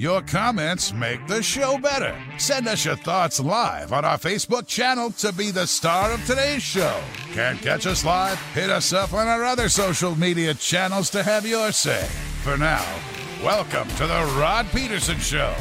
Your comments make the show better. Send us your thoughts live on our Facebook channel to be the star of today's show. Can't catch us live? Hit us up on our other social media channels to have your say. For now, welcome to the Rod Peterson Show.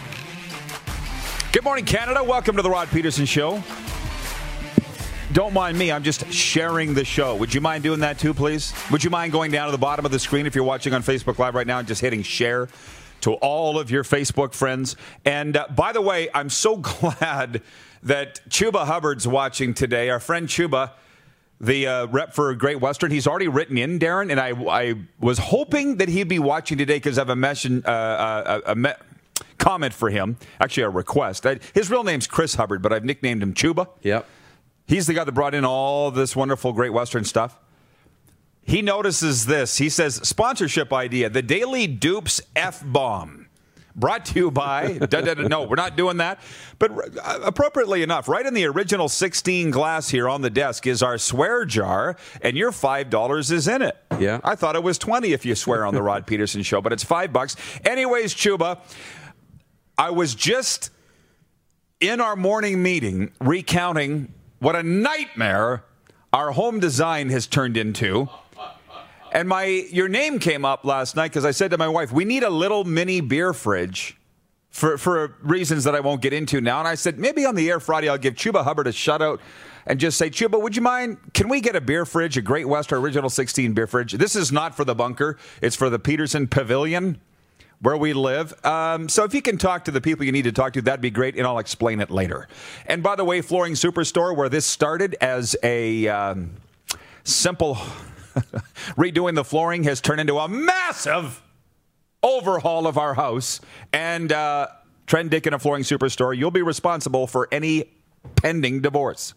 Good morning, Canada. Welcome to the Rod Peterson Show. Don't mind me. I'm just sharing the show. Would you mind doing that too, please? Would you mind going down to the bottom of the screen if you're watching on Facebook Live right now and just hitting share to all of your Facebook friends? And by the way, I'm so glad that Chuba Hubbard's watching today. Our friend Chuba, the rep for Great Western, he's already written in, Darren, and I was hoping that he'd be watching today because I have a comment for him, actually a request. His real name's Chris Hubbard, but I've nicknamed him Chuba. Yep. He's the guy that brought in all this wonderful Great Western stuff. He notices this. He says, sponsorship idea, the Daily Dupes F-Bomb. Brought to you by... No, we're not doing that. But appropriately enough, right in the original 16 glass here on the desk is our swear jar, and your $5 is in it. Yeah. I thought it was $20 if you swear on the Rod Peterson Show, but it's $5. Anyways, Chuba, I was just in our morning meeting recounting what a nightmare our home design has turned into. And your name came up last night because I said to my wife, we need a little mini beer fridge for reasons that I won't get into now. And I said, maybe on the air Friday, I'll give Chuba Hubbard a shout out and just say, Chuba, would you mind, can we get a beer fridge, a Great Western Original 16 beer fridge? This is not for the bunker. It's for the Peterson Pavilion where we live. So if you can talk to the people you need to talk to, that'd be great, and I'll explain it later. And by the way, Flooring Superstore, where this started as a simple redoing the flooring, has turned into a massive overhaul of our house. And Trent Dick and a Flooring Superstore, you'll be responsible for any pending divorce.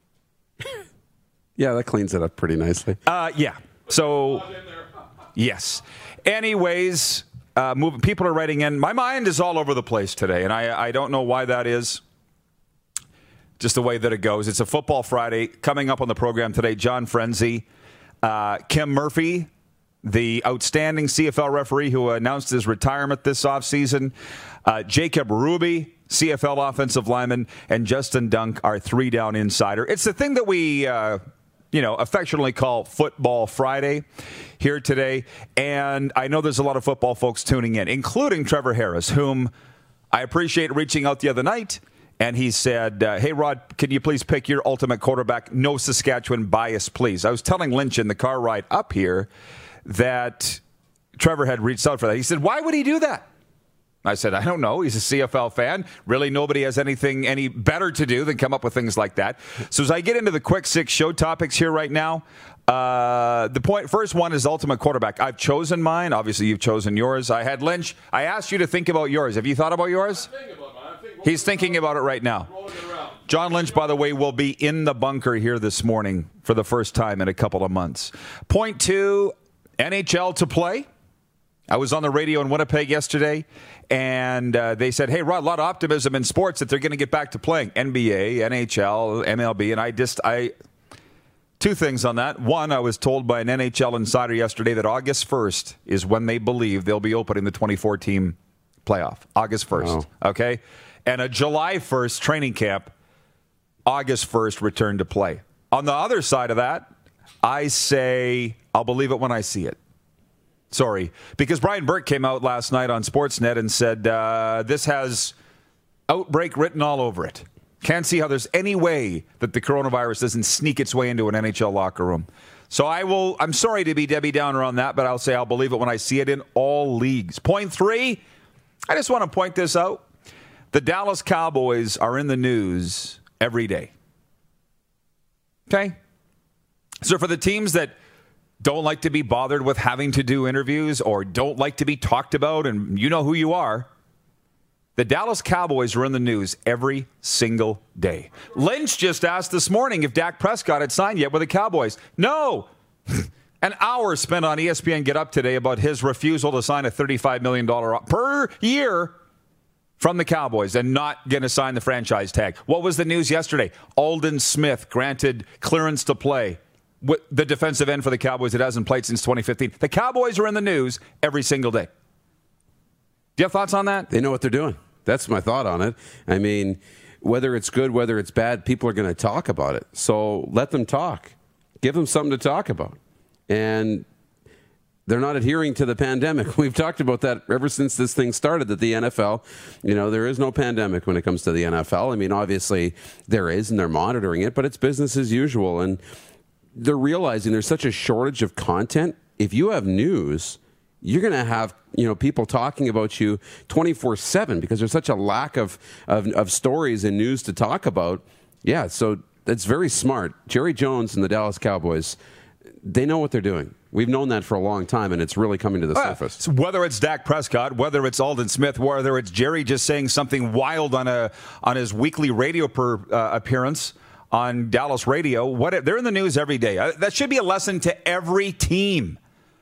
Yeah, that cleans it up pretty nicely. Yeah. So, yes. Anyways... people are writing in. My mind is all over the place today, and I don't know why that is. Just the way that it goes. It's a Football Friday. Coming up on the program today, John Frenzy, Kim Murphy, the outstanding CFL referee who announced his retirement this offseason, Jacob Ruby, CFL offensive lineman, and Justin Dunk, our three-down insider. It's the thing that we... affectionately call Football Friday here today. And I know there's a lot of football folks tuning in, including Trevor Harris, whom I appreciate reaching out the other night. And he said, hey, Rod, can you please pick your ultimate quarterback? No Saskatchewan bias, please. I was telling Lynch in the car ride up here that Trevor had reached out for that. He said, why would he do that? I said, I don't know. He's a CFL fan. Really, nobody has anything any better to do than come up with things like that. So as I get into the quick six show topics here right now, first one is ultimate quarterback. I've chosen mine. Obviously, you've chosen yours. I had Lynch. I asked you to think about yours. Have you thought about yours? He's thinking about it right now. John Lynch, by the way, will be in the bunker here this morning for the first time in a couple of months. Point two, NHL to play. I was on the radio in Winnipeg yesterday, and they said, hey, Rod, a lot of optimism in sports that they're going to get back to playing. NBA, NHL, MLB, and two things on that. One, I was told by an NHL insider yesterday that August 1st is when they believe they'll be opening the 24-team playoff. August 1st, okay? And a July 1st training camp, August 1st return to play. On the other side of that, I say I'll believe it when I see it. Sorry, because Brian Burke came out last night on Sportsnet and said this has outbreak written all over it. Can't see how there's any way that the coronavirus doesn't sneak its way into an NHL locker room. So I'm sorry to be Debbie Downer on that, but I'll say I'll believe it when I see it in all leagues. Point three, I just want to point this out. The Dallas Cowboys are in the news every day. Okay? So for the teams that don't like to be bothered with having to do interviews or don't like to be talked about, and you know who you are, the Dallas Cowboys are in the news every single day. Lynch just asked this morning if Dak Prescott had signed yet with the Cowboys. No. An hour spent on ESPN Get Up today about his refusal to sign a $35 million per year from the Cowboys and not going to sign the franchise tag. What was the news yesterday? Aldon Smith granted clearance to play. The defensive end for the Cowboys that hasn't played since 2015. The Cowboys are in the news every single day. Do you have thoughts on that? They know what they're doing. That's my thought on it. I mean, whether it's good, whether it's bad, people are going to talk about it. So let them talk. Give them something to talk about. And they're not adhering to the pandemic. We've talked about that ever since this thing started, that the NFL, there is no pandemic when it comes to the NFL. I mean, obviously there is, and they're monitoring it, but it's business as usual. And they're realizing there's such a shortage of content. If you have news, you're going to have people talking about you 24/7 because there's such a lack of stories and news to talk about. Yeah, so that's very smart. Jerry Jones and the Dallas Cowboys, they know what they're doing. We've known that for a long time, and it's really coming to the surface. So whether it's Dak Prescott, whether it's Aldon Smith, whether it's Jerry just saying something wild on his weekly radio appearance on Dallas radio, they're in the news every day. That should be a lesson to every team.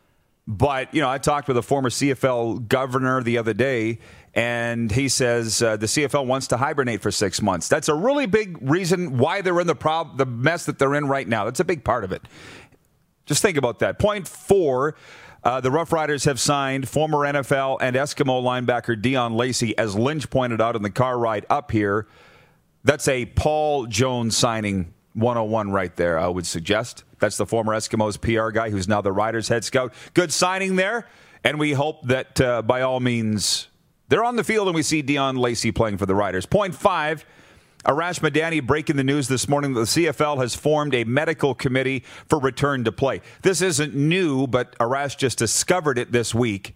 But, I talked with a former CFL governor the other day, and he says the CFL wants to hibernate for 6 months. That's a really big reason why they're in the mess that they're in right now. That's a big part of it. Just think about that. Point 4, the Rough Riders have signed former NFL and Eskimo linebacker Dion Lacey, as Lynch pointed out in the car ride up here. That's a Paul Jones signing 101 right there, I would suggest. That's the former Eskimos PR guy who's now the Riders head scout. Good signing there, and we hope that by all means they're on the field and we see Dion Lacey playing for the Riders. Point 5, Arash Madani breaking the news this morning that the CFL has formed a medical committee for return to play. This isn't new, but Arash just discovered it this week.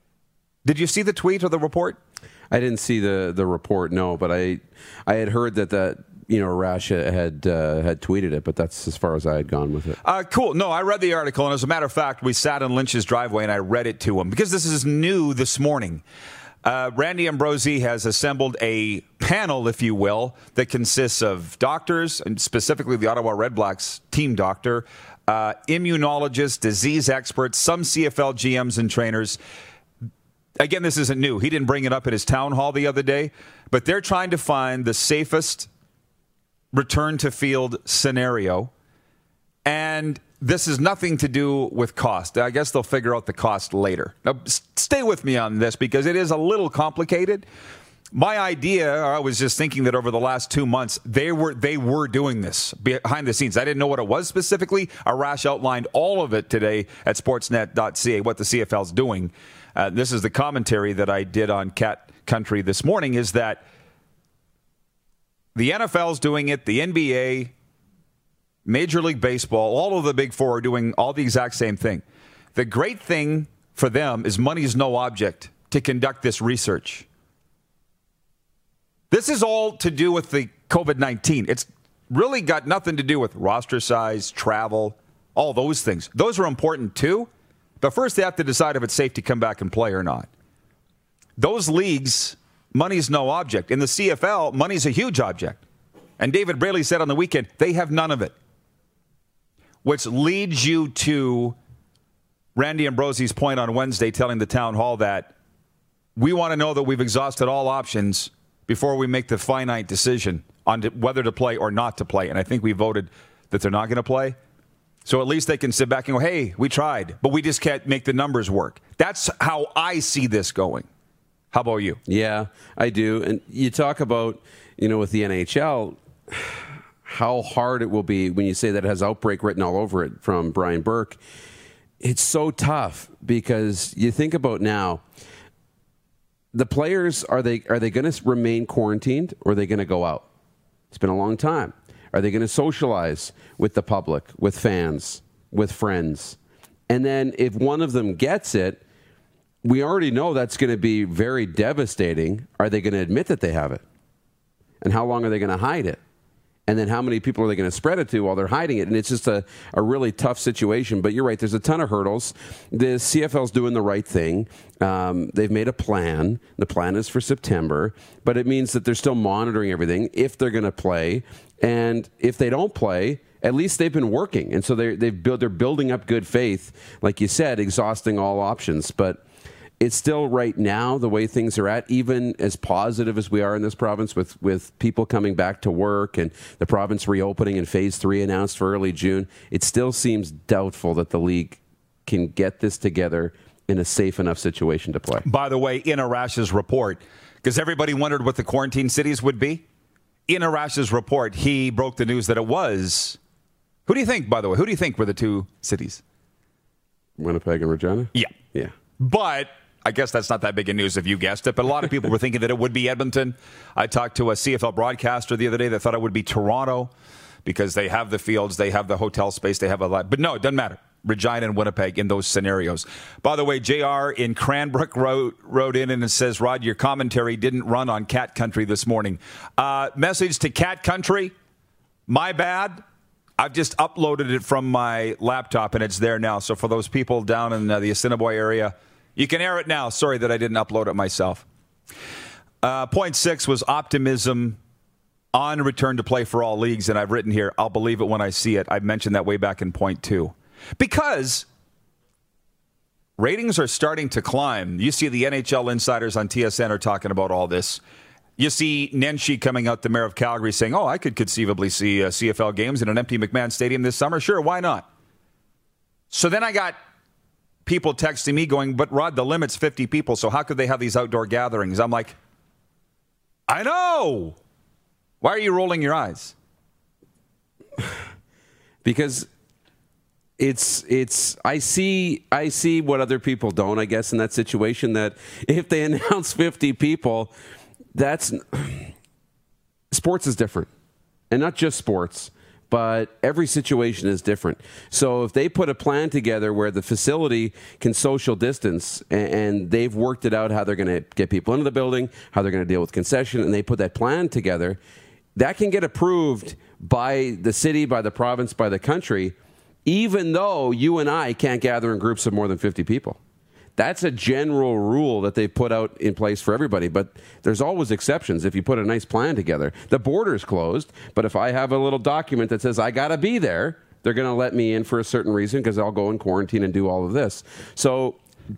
Did you see the tweet or the report? I didn't see the report, no, but I had heard that Arash had tweeted it, but that's as far as I had gone with it. Cool. No, I read the article, and as a matter of fact, we sat in Lynch's driveway and I read it to him because this is new this morning. Randy Ambrosie has assembled a panel, if you will, that consists of doctors, and specifically the Ottawa Redblacks team doctor, immunologists, disease experts, some CFL GMs and trainers. Again, this isn't new. He didn't bring it up at his town hall the other day, but they're trying to find the safest return to field scenario. And this has nothing to do with cost. I guess they'll figure out the cost later. Now, stay with me on this because it is a little complicated. My idea, I was just thinking that over the last 2 months, they were doing this behind the scenes. I didn't know what it was specifically. Arash outlined all of it today at sportsnet.ca, what the CFL's doing. This is the commentary that I did on Cat Country this morning, is that the NFL's doing it, the NBA, Major League Baseball, all of the Big Four are doing all the exact same thing. The great thing for them is money is no object to conduct this research. This is all to do with the COVID-19. It's really got nothing to do with roster size, travel, all those things. Those are important too, but first they have to decide if it's safe to come back and play or not. Those leagues, money's no object. In the CFL, money's a huge object. And David Braley said on the weekend, they have none of it. Which leads you to Randy Ambrosie's point on Wednesday telling the town hall that we want to know that we've exhausted all options before we make the finite decision on whether to play or not to play. And I think we voted that they're not going to play. So at least they can sit back and go, hey, we tried, but we just can't make the numbers work. That's how I see this going. How about you? Yeah, I do. And you talk about, with the NHL, how hard it will be when you say that it has outbreak written all over it from Brian Burke. It's so tough because you think about now, the players, are they going to remain quarantined or are they going to go out? It's been a long time. Are they going to socialize with the public, with fans, with friends? And then if one of them gets it, we already know that's going to be very devastating. Are they going to admit that they have it? And how long are they going to hide it? And then how many people are they going to spread it to while they're hiding it? And it's just a really tough situation. But you're right, there's a ton of hurdles. The CFL's doing the right thing. They've made a plan. The plan is for September. But it means that they're still monitoring everything if they're going to play. And if they don't play, at least they've been working. And so they're building up good faith, like you said, exhausting all options. But it's still right now, the way things are at, even as positive as we are in this province with people coming back to work and the province reopening and Phase 3 announced for early June, it still seems doubtful that the league can get this together in a safe enough situation to play. By the way, in Arash's report, because everybody wondered what the quarantine cities would be, in Arash's report, he broke the news that it was... Who do you think, by the way? Who do you think were the two cities? Winnipeg and Regina? Yeah. Yeah. But I guess that's not that big a news if you guessed it. But a lot of people were thinking that it would be Edmonton. I talked to a CFL broadcaster the other day that thought it would be Toronto because they have the fields, they have the hotel space, they have a lot. But no, it doesn't matter. Regina and Winnipeg in those scenarios. By the way, JR in Cranbrook wrote in and it says, Rod, your commentary didn't run on Cat Country this morning. Message to Cat Country, my bad. I've just uploaded it from my laptop and it's there now. So for those people down in the Assiniboia area, you can air it now. Sorry that I didn't upload it myself. Point 6 was optimism on return to play for all leagues. And I've written here, I'll believe it when I see it. I mentioned that way back in point 2. Because ratings are starting to climb. You see the NHL insiders on TSN are talking about all this. You see Nenshi coming out, the mayor of Calgary, saying, I could conceivably see CFL games in an empty McMahon Stadium this summer. Sure, why not? So then I got people texting me going, but Rod, the limit's 50 people, so how could they have these outdoor gatherings? I'm like, I know. Why are you rolling your eyes? Because I see what other people don't, I guess, in that situation, that if they announce 50 people, sports is different. And not just sports, but every situation is different. So if they put a plan together where the facility can social distance and they've worked it out how they're going to get people into the building, how they're going to deal with concession, and they put that plan together, that can get approved by the city, by the province, by the country, even though you and I can't gather in groups of more than 50 people. That's a general rule that they've put out in place for everybody, but there's always exceptions if you put a nice plan together. The border's closed, but if I have a little document that says I got to be there, they're going to let me in for a certain reason because I'll go in quarantine and do all of this. So,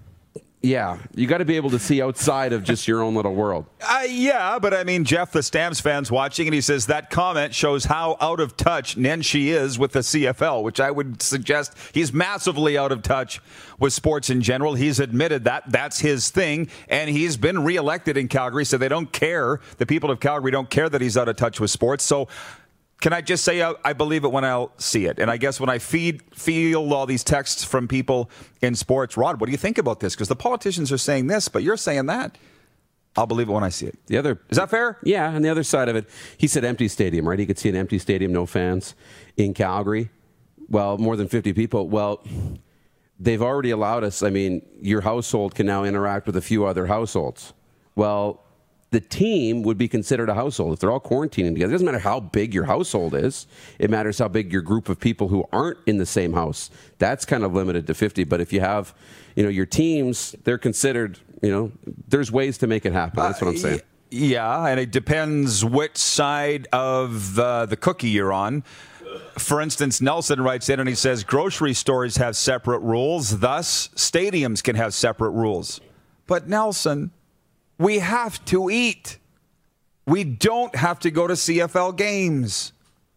yeah, you got to be able to see outside of just your own little world. Yeah, but I mean, Jeff, the Stamps fan's watching, and he says that comment shows how out of touch Nenshi is with the CFL, which I would suggest he's massively out of touch with sports in general. He's admitted that. That's his thing, and he's been reelected in Calgary, so they don't care. The people of Calgary don't care that he's out of touch with sports. So can I just say I believe it when I'll see it? And I guess when I feel all these texts from people in sports, Rod, what do you think about this? Because the politicians are saying this, but you're saying that. I'll believe it when I see it. Is that fair? Yeah, and the other side of it, he said empty stadium, right? He could see an empty stadium, no fans in Calgary. Well, more than 50 people. Well, they've already allowed us. I mean, your household can now interact with a few other households. Well, the team would be considered a household if they're all quarantining together. It doesn't matter how big your household is. It matters how big your group of people who aren't in the same house. That's kind of limited to 50. But if you have, your teams, they're considered, there's ways to make it happen. That's what I'm saying. Yeah, and it depends which side of the cookie you're on. For instance, Nelson writes in and he says, grocery stores have separate rules. Thus, stadiums can have separate rules. But Nelson, we have to eat. We don't have to go to CFL games.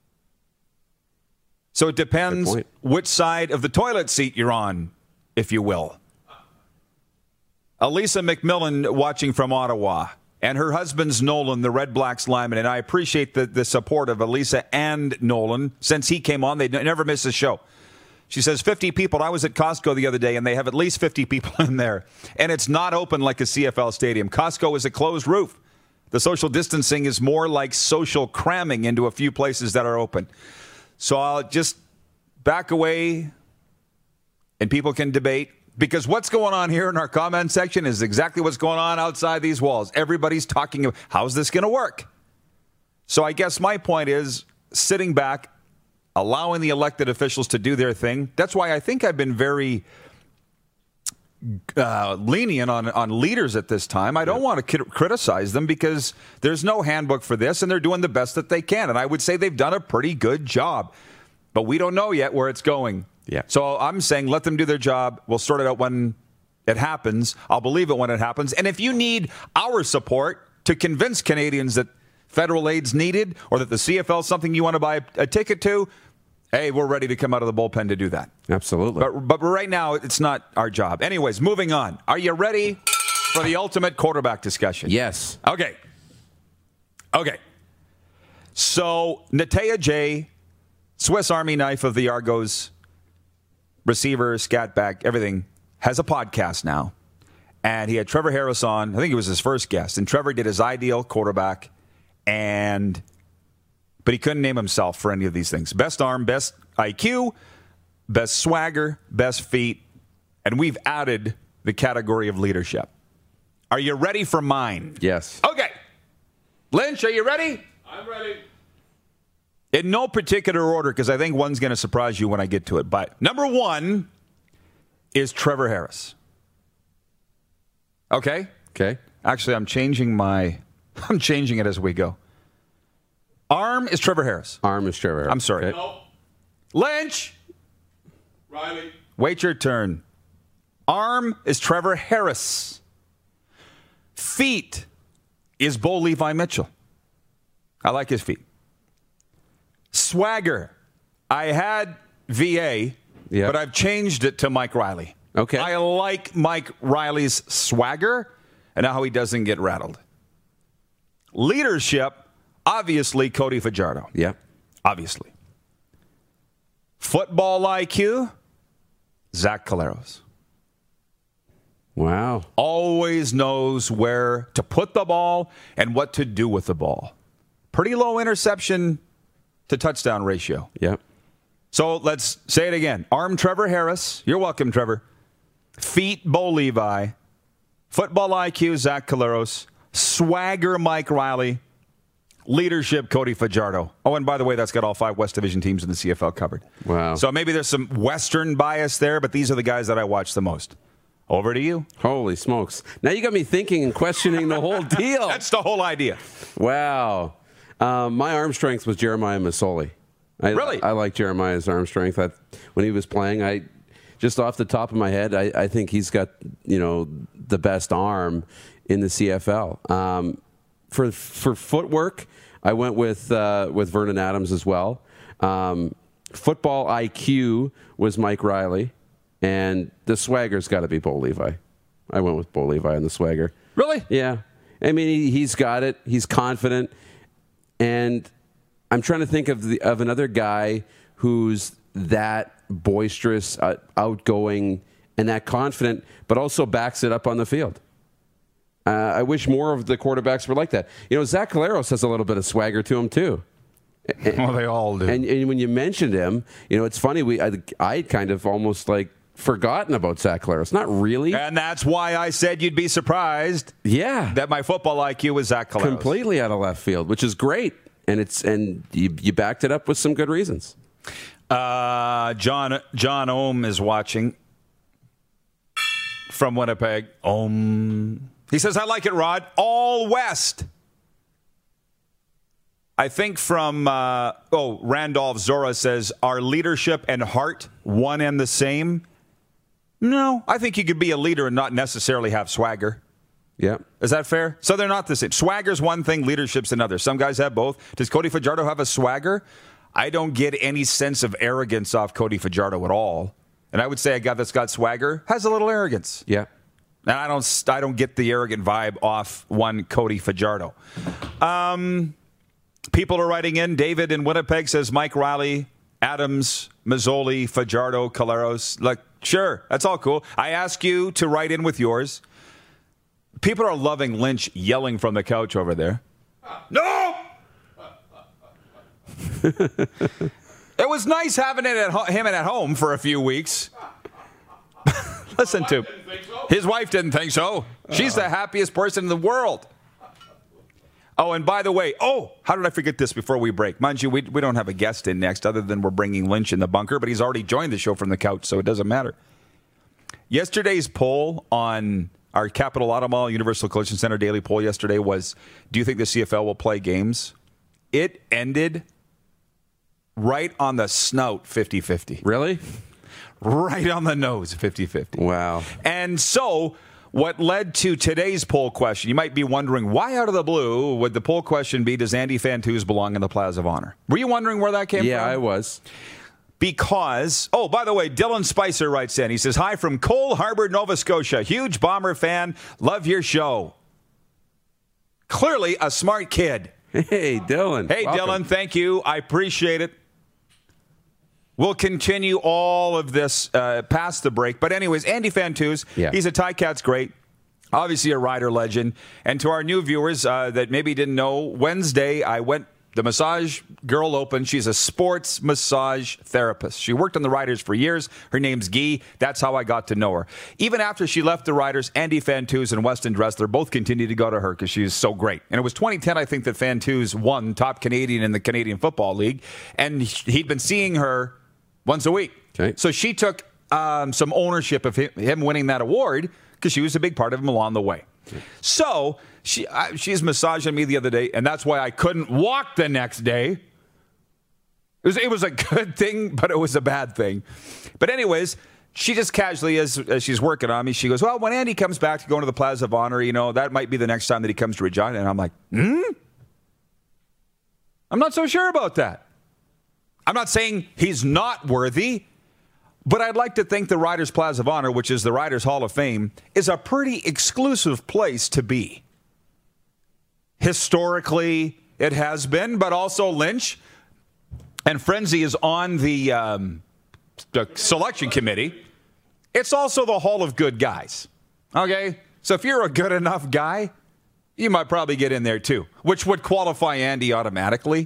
So it depends which side of the toilet seat you're on, if you will. Elisa McMillan watching from Ottawa, and her husband's Nolan, the Red Blacks lineman, and I appreciate the support of Elisa and Nolan. Since he came on, they never miss a show. She says 50 people. I was at Costco the other day, and they have at least 50 people in there. And it's not open like a CFL stadium. Costco is a closed roof. The social distancing is more like social cramming into a few places that are open. So I'll just back away, and people can debate. Because what's going on here in our comment section is exactly what's going on outside these walls. Everybody's talking about, how's this going to work? So I guess my point is sitting back, allowing the elected officials to do their thing. That's why I think I've been very lenient on leaders at this time. I don't want to criticize them because there's no handbook for this, and they're doing the best that they can. And I would say they've done a pretty good job. But we don't know yet where it's going. Yeah. So I'm saying let them do their job. We'll sort it out when it happens. I'll believe it when it happens. And if you need our support to convince Canadians that federal aid's needed or that the CFL is something you want to buy a ticket to, hey, we're ready to come out of the bullpen to do that. Absolutely. But right now, it's not our job. Anyways, moving on. Are you ready for the ultimate quarterback discussion? Yes. Okay. So, Natea J, Swiss Army knife of the Argos, receiver, scat back, everything, has a podcast now. And he had Trevor Harris on. I think he was his first guest. And Trevor did his ideal quarterback. But he couldn't name himself for any of these things. Best arm, best IQ, best swagger, best feet. And we've added the category of leadership. Are you ready for mine? Yes. Okay. Lynch, are you ready? I'm ready. In no particular order, because I think one's going to surprise you when I get to it. But number one is Trevor Harris. Okay? Okay. Actually, I'm changing it as we go. Arm is Trevor Harris. Arm is Trevor Harris. I'm sorry. Okay. No. Lynch, Riley. wait your turn. Arm is Trevor Harris. Feet is Bo Levi Mitchell. I like his feet. Swagger. I had VA, Yep. but I've changed it to Mike Riley. Okay. I like Mike Riley's swagger and how he doesn't get rattled. Leadership, obviously, Cody Fajardo. Yeah. Obviously. Football IQ, Zach Collaros. Wow. Always knows where to put the ball and what to do with the ball. Pretty low interception to touchdown ratio. Yeah. So let's say it again. Arm Trevor Harris. You're welcome, Trevor. Feet Bo Levi. Football IQ Zach Collaros. Swagger Mike Riley. Leadership Cody Fajardo. Oh, and by the way, that's got all 5 West Division teams in the CFL covered. Wow. So maybe there's some Western bias there, but these are the guys that I watch the most. Over to you. Holy smokes. Now you got me thinking and questioning the whole deal. That's the whole idea. Wow. My arm strength was Jeremiah Masoli. Really? I like Jeremiah's arm strength. When he was playing, just off the top of my head, I think he's got the best arm in the CFL. For footwork, I went with Vernon Adams as well. Football IQ was Mike Riley, and the swagger's got to be Bo Levi. I went with Bo Levi on the swagger. Really? Yeah. I mean, he's got it. He's confident. And I'm trying to think of another guy who's that boisterous, outgoing, and that confident, but also backs it up on the field. I wish more of the quarterbacks were like that. Zach Collaros has a little bit of swagger to him, too. Well, they all do. And when you mentioned him, it's funny. I kind of almost forgotten about Zach Collaros. Not really. And that's why I said you'd be surprised. Yeah. That my football IQ was Zach Collaros. Completely out of left field, which is great. And you backed it up with some good reasons. John Ohm is watching from Winnipeg. He says, I like it, Rod. All West. I think from, Randolph Zora says, are leadership and heart one and the same? No, I think you could be a leader and not necessarily have swagger. Yeah. Is that fair? So they're not the same. Swagger's one thing, leadership's another. Some guys have both. Does Cody Fajardo have a swagger? I don't get any sense of arrogance off Cody Fajardo at all. And I would say a guy that's got swagger has a little arrogance. Yeah. And I don't get the arrogant vibe off one Cody Fajardo. People are writing in. David in Winnipeg says Mike Riley, Adams, Mazzoli, Fajardo, Collaros. Like, sure, that's all cool. I ask you to write in with yours. People are loving Lynch yelling from the couch over there. No! It was nice having him at home for a few weeks. Listen to his wife didn't think so. She's the happiest person in the world. Oh, and by the way, how did I forget this before we break? Mind you, we don't have a guest in next other than we're bringing Lynch in the bunker, but he's already joined the show from the couch, so it doesn't matter. Yesterday's poll on our Capital Auto Mall Universal Collision Center daily poll yesterday was, do you think the CFL will play games? It ended right on the snout 50-50. Really? Right on the nose 50-50. Wow. And so what led to today's poll question, you might be wondering, why out of the blue would the poll question be, does Andy Fantuz belong in the Plaza of Honor? Were you wondering where that came from? Yeah, I was. because, oh, by the way, Dylan Spicer writes in. He says, hi from Cole Harbour, Nova Scotia. Huge Bomber fan. Love your show. Clearly a smart kid. Hey, Dylan. Hey, Welcome. Dylan, thank you. I appreciate it. We'll continue all of this past the break. But anyways, Andy Fantuz, he's a Ticats great. Obviously a rider legend. And to our new viewers that maybe didn't know, Wednesday I went, the massage girl opened. She's a sports massage therapist. She worked on the Riders for years. Her name's Guy. That's how I got to know her. Even after she left the Riders, Andy Fantuz and Weston Dressler both continued to go to her because she's so great. And it was 2010, I think, that Fantuz won top Canadian in the Canadian Football League. And he'd been seeing her once a week. Okay. So she took some ownership of him winning that award because she was a big part of him along the way. So she's massaging me the other day, and that's why I couldn't walk the next day. It was a good thing, but it was a bad thing. But anyways, she just casually, as she's working on me, she goes, well, when Andy comes back to go to the Plaza of Honor, that might be the next time that he comes to Regina. And I'm like, I'm not so sure about that. I'm not saying he's not worthy, but I'd like to think the Riders Plaza of Honor, which is the Riders Hall of Fame, is a pretty exclusive place to be. Historically, it has been, but also Lynch and Frenzy is on the selection committee. It's also the Hall of Good Guys. Okay? So if you're a good enough guy, you might probably get in there too, which would qualify Andy automatically.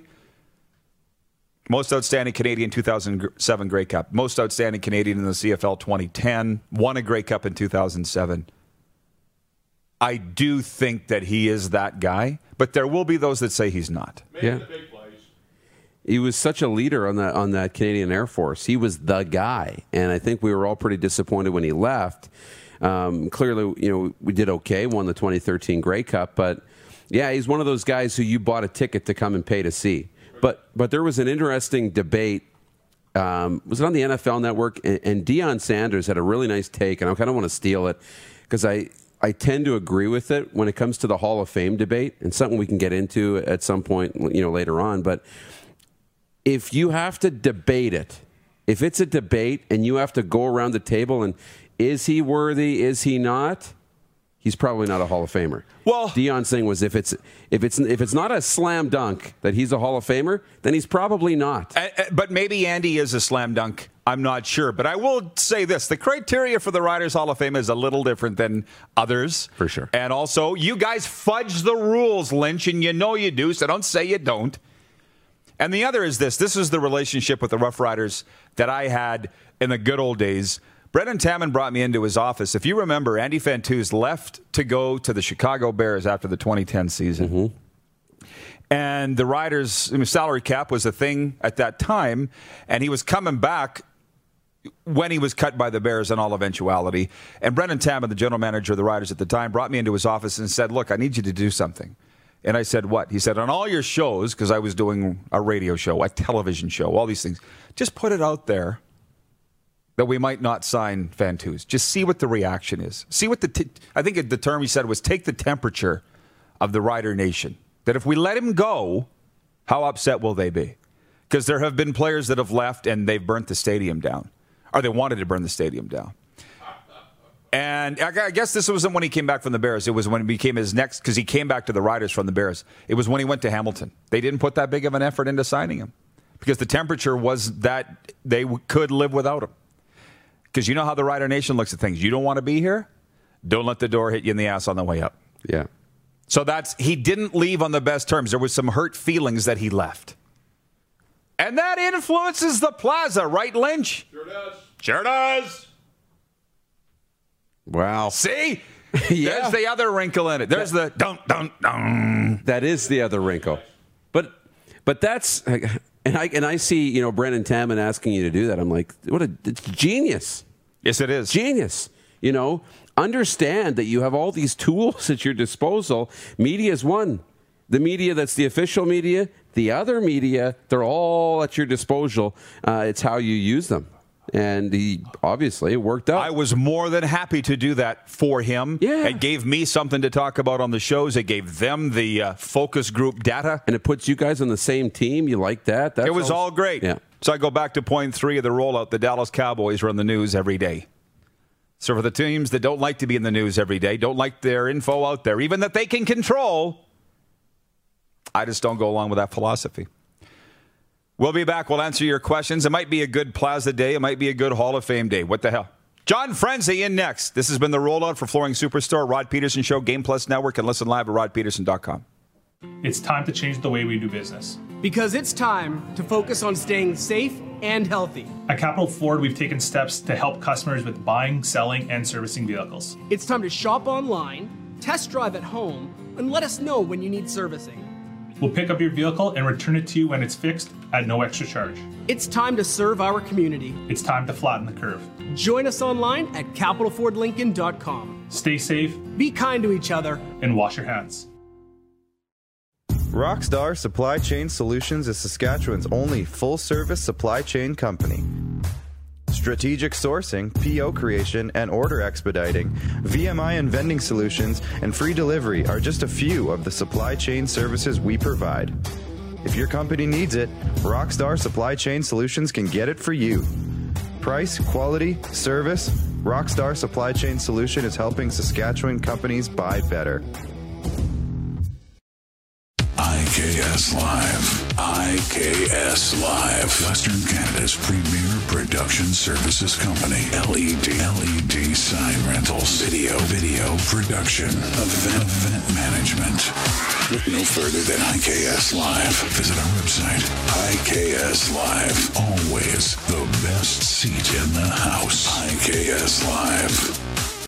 Most outstanding Canadian 2007 Grey Cup. Most outstanding Canadian in the CFL 2010. Won a Grey Cup in 2007. I do think that he is that guy, but there will be those that say he's not. Yeah. He was such a leader on that Canadian Air Force. He was the guy, and I think we were all pretty disappointed when he left. Clearly, we did okay, won the 2013 Grey Cup, but yeah, he's one of those guys who you bought a ticket to come and pay to see. But there was an interesting debate. Was it on the NFL Network? And Deion Sanders had a really nice take, and I kind of want to steal it because I tend to agree with it when it comes to the Hall of Fame debate, and something we can get into at some point, later on. But if you have to debate it, if it's a debate and you have to go around the table and is he worthy, is he not? He's probably not a Hall of Famer. Well, Deion's thing was if it's not a slam dunk that he's a Hall of Famer, then he's probably not. But maybe Andy is a slam dunk. I'm not sure. But I will say this. The criteria for the Riders Hall of Fame is a little different than others. For sure. And also, you guys fudge the rules, Lynch, and you know you do, so don't say you don't. And the other is this. This is the relationship with the Rough Riders that I had in the good old days. Brendan Taman brought me into his office. If you remember, Andy Fantuz left to go to the Chicago Bears after the 2010 season. Mm-hmm. And the Riders' salary cap was a thing at that time, and he was coming back when he was cut by the Bears in all eventuality. And Brendan Taman, the general manager of the Riders at the time, brought me into his office and said, look, I need you to do something. And I said, what? He said, on all your shows, because I was doing a radio show, a television show, all these things, just put it out there that we might not sign Fantuz. Just see what the reaction is. See what I think the term he said was take the temperature of the Rider Nation. That if we let him go, how upset will they be? Because there have been players that have left and they've burnt the stadium down. Or they wanted to burn the stadium down. And I guess this wasn't when he came back from the Bears. It was when it became his next, because he came back to the Riders from the Bears. It was when he went to Hamilton. They didn't put that big of an effort into signing him. Because the temperature was that they could live without him. Because you know how the Rider Nation looks at things. You don't want to be here? Don't let the door hit you in the ass on the way up. Yeah. So he didn't leave on the best terms. There was some hurt feelings that he left. And that influences the Plaza, right, Lynch? Sure does. Sure does. Wow. See? Yeah. There's the other wrinkle in it. There's the dun. That is the other wrinkle. But that's, and I see, Brendan Taman asking you to do that. I'm like, it's genius. Yes, it is. Genius. Understand that you have all these tools at your disposal. Media is one. The media that's the official media, the other media, they're all at your disposal. It's how you use them. And he obviously worked out. I was more than happy to do that for him. Yeah. It gave me something to talk about on the shows. It gave them the focus group data. And it puts you guys on the same team. You like that? It was all great. Yeah. So I go back to point 3 of the rollout. The Dallas Cowboys are on the news every day. So for the teams that don't like to be in the news every day, don't like their info out there, even that they can control, I just don't go along with that philosophy. We'll be back. We'll answer your questions. It might be a good Plaza day. It might be a good Hall of Fame day. What the hell? John Frenzy in next. This has been the rollout for Flooring Superstore, Rod Peterson Show, Game Plus Network, and listen live at rodpeterson.com. It's time to change the way we do business. Because it's time to focus on staying safe and healthy. At Capital Ford, we've taken steps to help customers with buying, selling, and servicing vehicles. It's time to shop online, test drive at home, and let us know when you need servicing. We'll pick up your vehicle and return it to you when it's fixed at no extra charge. It's time to serve our community. It's time to flatten the curve. Join us online at capitalfordlincoln.com. Stay safe, Be kind to each other, and wash your hands. Rockstar Supply Chain Solutions is Saskatchewan's only full-service supply chain company. Strategic sourcing, PO creation, and order expediting, VMI and vending solutions, and free delivery are just a few of the supply chain services we provide. If your company needs it, Rockstar Supply Chain Solutions can get it for you. Price, quality, service, Rockstar Supply Chain Solution is helping Saskatchewan companies buy better. IKS Live. IKS Live. Western Canada's premier production services company. LED sign rentals. Video production. Event management. Look no further than IKS Live. Visit our website. IKS Live. Always the best seat in the house. IKS Live.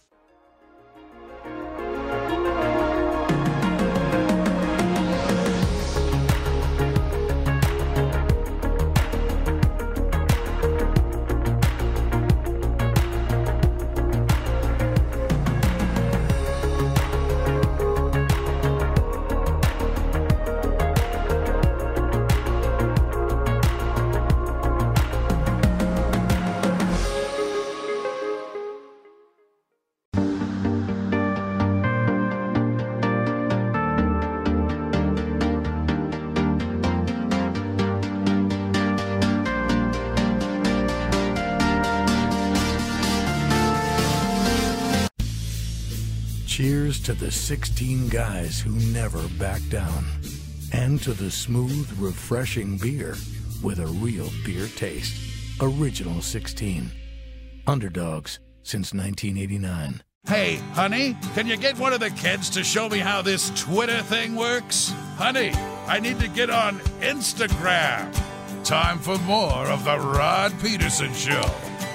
Cheers to the 16 guys who never back down. And to the smooth, refreshing beer with a real beer taste. Original 16. Underdogs since 1989. Hey, honey, can you get one of the kids to show me how this Twitter thing works? Honey, I need to get on Instagram. Time for more of the Rod Peterson Show.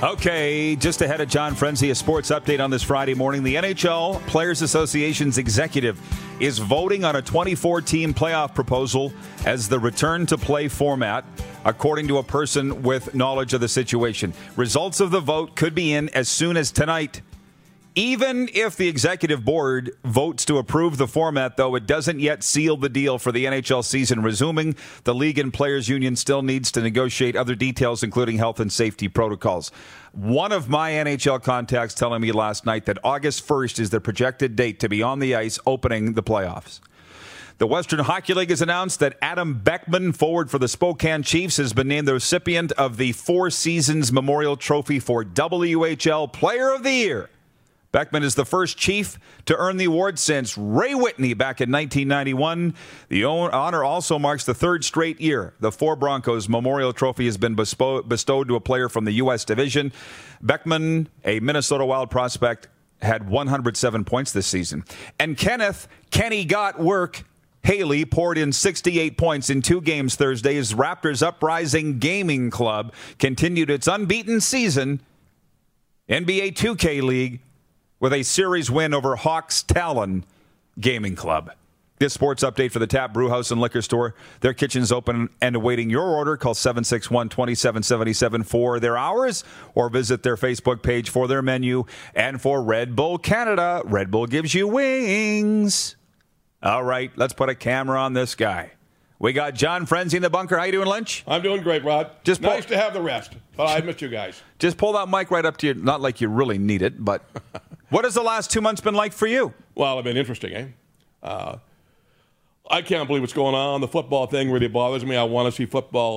Okay, just ahead of John Frenzy, a sports update on this Friday morning. The NHL Players Association's executive is voting on a 24-team playoff proposal as the return-to-play format, according to a person with knowledge of the situation. Results of the vote could be in as soon as tonight. Even if the executive board votes to approve the format, though, it doesn't yet seal the deal for the NHL season resuming. The league and players union still needs to negotiate other details, including health and safety protocols. One of my NHL contacts telling me last night that August 1st is the projected date to be on the ice opening the playoffs. The Western Hockey League has announced that Adam Beckman, forward for the Spokane Chiefs, has been named the recipient of the Four Seasons Memorial Trophy for WHL Player of the Year. Beckman is the first Chief to earn the award since Ray Whitney back in 1991. The honor also marks the third straight year the Four Broncos Memorial Trophy has been bestowed to a player from the U.S. division. Beckman, a Minnesota Wild prospect, had 107 points this season. And Kenny got work. Haley poured in 68 points in 2 games Thursday as Raptors Uprising Gaming Club continued its unbeaten season. NBA 2K League with a series win over Hawks Talon Gaming Club. This sports update for the Tap Brewhouse and Liquor Store. Their kitchen's open and awaiting your order. Call 761-2777 for their hours or visit their Facebook page for their menu. And for Red Bull Canada, Red Bull gives you wings. All right, let's put a camera on this guy. We got John Frenzy in the bunker. How you doing, Lynch? I'm doing great, Rod. Nice to have the rest, but I missed you guys. Just pull that mic right up to you. Not like you really need it, but what has the last 2 months been like for you? Well, it's been interesting, I can't believe what's going on. The football thing really bothers me. I want to see football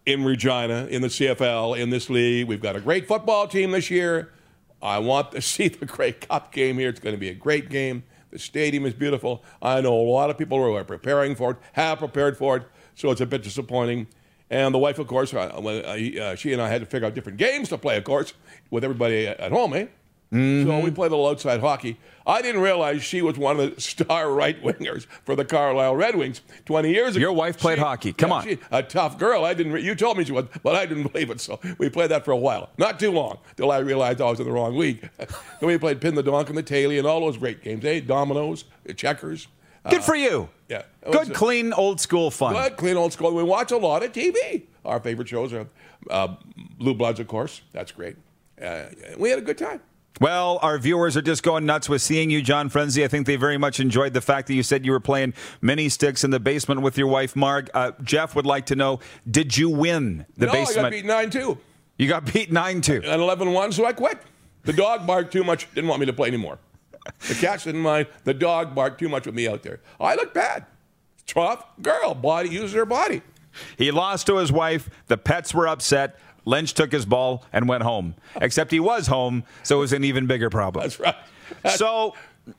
in Regina, in the CFL, in this league. We've got a great football team this year. I want to see the Grey Cup game here. It's going to be a great game. The stadium is beautiful. I know a lot of people who are preparing for it, have prepared for it, so it's a bit disappointing. And the wife, of course, she and I had to figure out different games to play, of course, with everybody at home, eh? Mm-hmm. So we played a little outside hockey. I didn't realize she was one of the star right-wingers for the Carlisle Red Wings 20 years ago. Your wife played hockey. Come on. A tough girl. You told me she was, but I didn't believe it. So we played that for a while. Not too long, till I realized I was in the wrong league. Then we played Pin the Donk and the Taily and all those great games, eh? Dominoes, checkers. Good for you. Yeah. Good, clean, old school fun. Good, clean, old school. We watch a lot of TV. Our favorite shows are Blue Bloods, of course. That's great. We had a good time. Well, our viewers are just going nuts with seeing you, John Frenzy. I think they very much enjoyed the fact that you said you were playing mini sticks in the basement with your wife, Marg. Jeff would like to know, did you win the basement? No, I got beat 9-2. You got beat 9-2. And 11-1, so I quit. The dog barked too much, didn't want me to play anymore. The cats didn't mind. The dog barked too much with me out there. I looked bad. Tough girl, uses her body. He lost to his wife. The pets were upset. Lynch took his ball and went home. Except he was home, so it was an even bigger problem. That's right. So,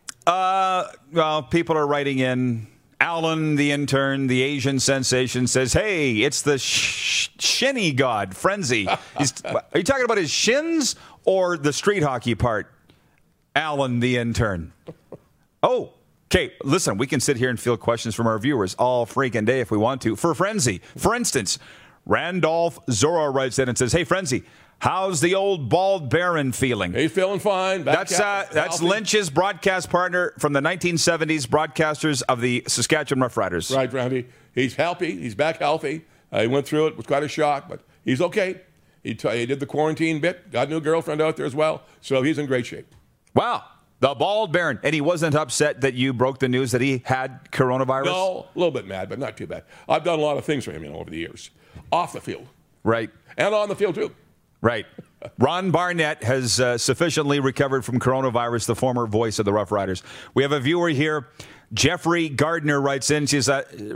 people are writing in. Alan, the intern, the Asian sensation, says, hey, it's the shinny god, Frenzy. Are you talking about his shins or the street hockey part? Alan, the intern. Oh, okay, listen, we can sit here and field questions from our viewers all freaking day if we want to. For Frenzy, for instance, Randolph Zora writes in and says, hey, Frenzy, how's the old bald Baron feeling? He's feeling fine. That's Lynch's broadcast partner from the 1970s, broadcasters of the Saskatchewan Roughriders. Right, Randy. He's healthy. He's back healthy. He went through it. It was quite a shock, but he's okay. He did the quarantine bit, got a new girlfriend out there as well, so he's in great shape. Wow. The bald Baron. And he wasn't upset that you broke the news that he had coronavirus? No, a little bit mad, but not too bad. I've done a lot of things for him over the years. Off the field. Right. And on the field, too. Right. Ron Barnett has sufficiently recovered from coronavirus, the former voice of the Rough Riders. We have a viewer here. Jeffrey Gardner writes in. He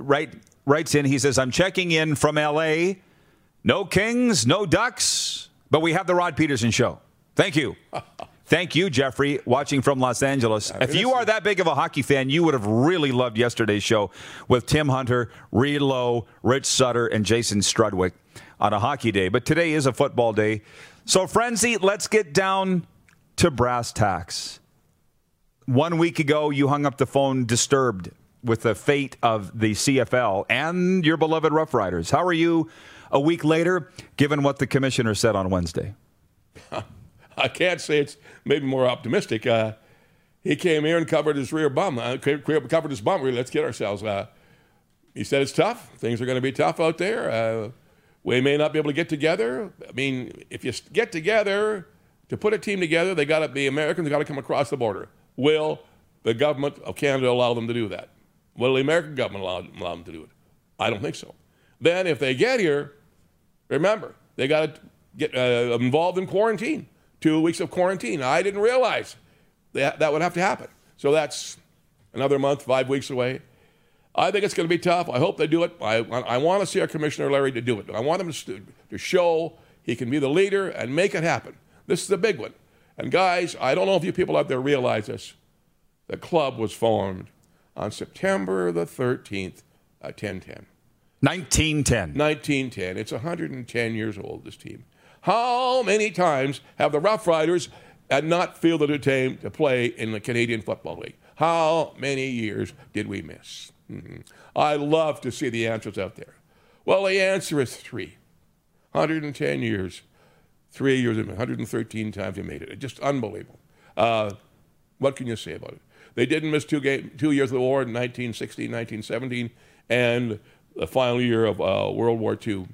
says, I'm checking in from L.A. No Kings, no Ducks, but we have the Rod Peterson Show. Thank you. Thank you, Jeffrey, watching from Los Angeles. If you are that big of a hockey fan, you would have really loved yesterday's show with Tim Hunter, Reed Lowe, Rich Sutter, and Jason Strudwick on a hockey day. But today is a football day. So, Frenzy, let's get down to brass tacks. 1 week ago, you hung up the phone disturbed with the fate of the CFL and your beloved Rough Riders. How are you a week later, given what the commissioner said on Wednesday? I can't say it's maybe more optimistic. He came here and covered his rear bum. Covered his bum. Let's get ourselves. He said it's tough. Things are going to be tough out there. We may not be able to get together. I mean, if you get together to put a team together, they got to be Americans. They got to come across the border. Will the government of Canada allow them to do that? Will the American government allow them to do it? I don't think so. Then, if they get here, remember they got to get involved in quarantine. 2 weeks of quarantine. I didn't realize that would have to happen. So that's another month, 5 weeks away. I think it's going to be tough. I hope they do it. I want to see our Commissioner Larry to do it. I want him to show he can be the leader and make it happen. This is the big one. And guys, I don't know if you people out there realize this. The club was formed on September the 13th, 1010. 1910. 1910. It's 110 years old, this team. How many times have the Rough Riders not fielded a team to play in the Canadian Football League? How many years did we miss? I love to see the answers out there. Well, the answer is 3. 110 years. 3 years, 113 times they made it. It's just unbelievable. What can you say about it? They didn't miss 2 years of the war in 1916, 1917, and the final year of World War II,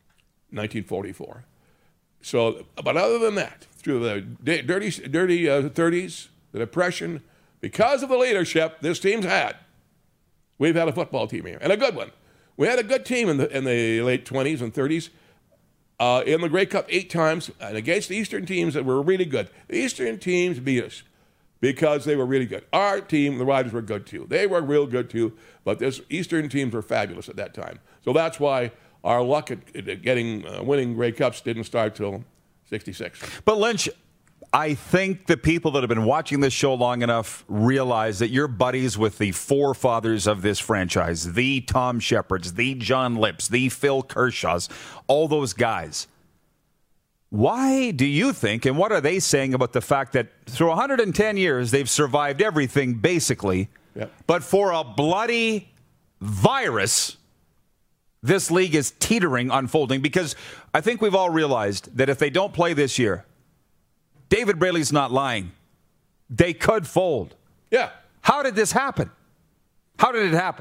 1944. So, but other than that, through the dirty 30s, the Depression, because of the leadership this team's had, we've had a football team here, and a good one. We had a good team in the late 20s and 30s, in the Grey Cup 8 times, and against the Eastern teams that were really good. The Eastern teams beat us because they were really good. Our team, the Riders, were good too. They were real good too, but these Eastern teams were fabulous at that time. So that's why our luck at winning Grey Cups didn't start till 66. But Lynch, I think the people that have been watching this show long enough realize that you're buddies with the forefathers of this franchise, the Tom Shepherds, the John Lips, the Phil Kershaws, all those guys. Why do you think, and what are they saying about the fact that through 110 years they've survived everything basically, but for a bloody virus, this league is teetering, unfolding? Because I think we've all realized that if they don't play this year, David Braley's not lying. They could fold. Yeah. How did this happen? How did it happen?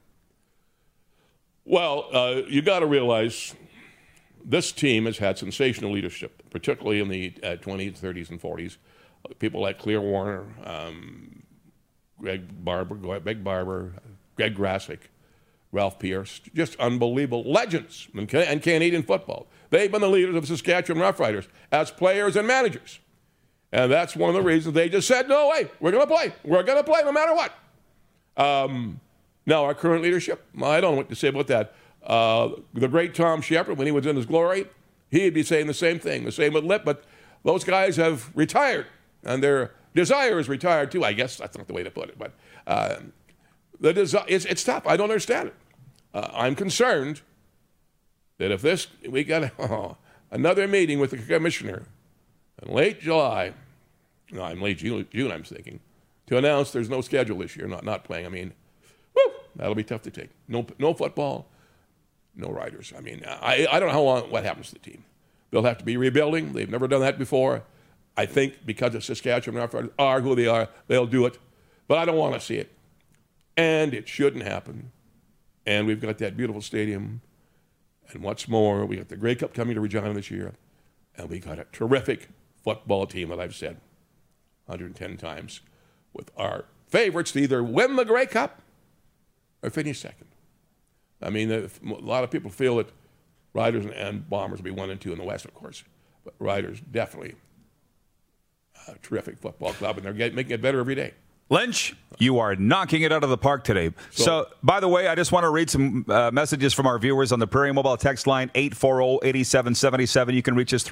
Well, you got to realize this team has had sensational leadership, particularly in the 20s, 30s, and 40s. People like Clear Warner, Greg Barber, Greg Grassick, Ralph Pierce, just unbelievable legends in Canadian football. They've been the leaders of the Saskatchewan Roughriders as players and managers. And that's one of the reasons they just said, no way, we're going to play. We're going to play no matter what. Now, our current leadership, I don't know what to say about that. The great Tom Shepard, when he was in his glory, he'd be saying the same thing. The same with Lip, but those guys have retired, and their desire is retired too. I guess that's not the way to put it, but it's tough. I don't understand it. I'm concerned that if we got another meeting with the commissioner in late July, no, in late June, I'm thinking, to announce there's no schedule this year, not playing. I mean, that'll be tough to take. No football, no riders. I mean, I don't know what happens to the team. They'll have to be rebuilding. They've never done that before. I think because the Saskatchewan Roughriders are who they are, they'll do it. But I don't want to see it. And it shouldn't happen. And we've got that beautiful stadium. And what's more, we got the Grey Cup coming to Regina this year. And we got a terrific football team that I've said 110 times, with our favorites to either win the Grey Cup or finish second. I mean, a lot of people feel that Riders and Bombers will be 1 and 2 in the West, of course. But Riders definitely a terrific football club, and they're making it better every day. Lynch, you are knocking it out of the park today. So by the way, I just want to read some messages from our viewers on the Prairie Mobile text line, 840-8777. You can reach us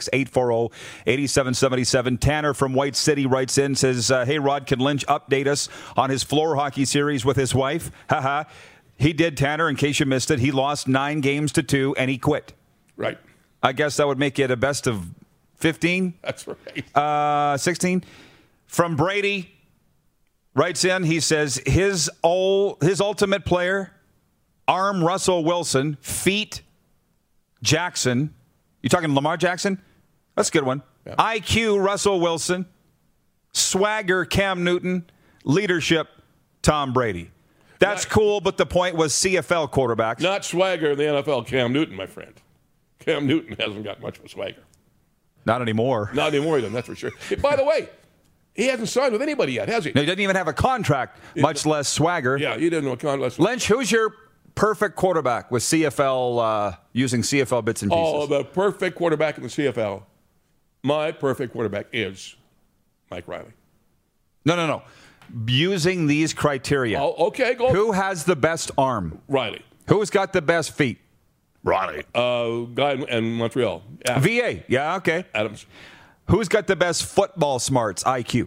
306-840-8777. Tanner from White City writes in, says, hey, Rod, can Lynch update us on his floor hockey series with his wife? Haha. He did, Tanner, in case you missed it. He lost 9 games to 2, and he quit. Right. I guess that would make it a best of 15? That's right. 16. From Brady, writes in, he says, his ultimate player, arm Russell Wilson, feet Jackson. You talking Lamar Jackson? That's a good one. Yeah. IQ Russell Wilson, swagger Cam Newton, leadership Tom Brady. That's cool, but the point was CFL quarterbacks. Not swagger in the NFL, Cam Newton, my friend. Cam Newton hasn't got much of a swagger. Not anymore. Not anymore, then, that's for sure. By the way, he hasn't signed with anybody yet, has he? No, he doesn't even have a contract, much less swagger. Yeah, he didn't have a contract. Lynch, who's your perfect quarterback with CFL, using CFL bits and pieces? Oh, the perfect quarterback in the CFL. My perfect quarterback is Mike Riley. No. Using these criteria. Oh, okay, go. Who has the best arm? Riley. Who's got the best feet? Riley. Guy in Montreal. Adams. VA. Yeah, okay. Adams. Who's got the best football smarts, IQ?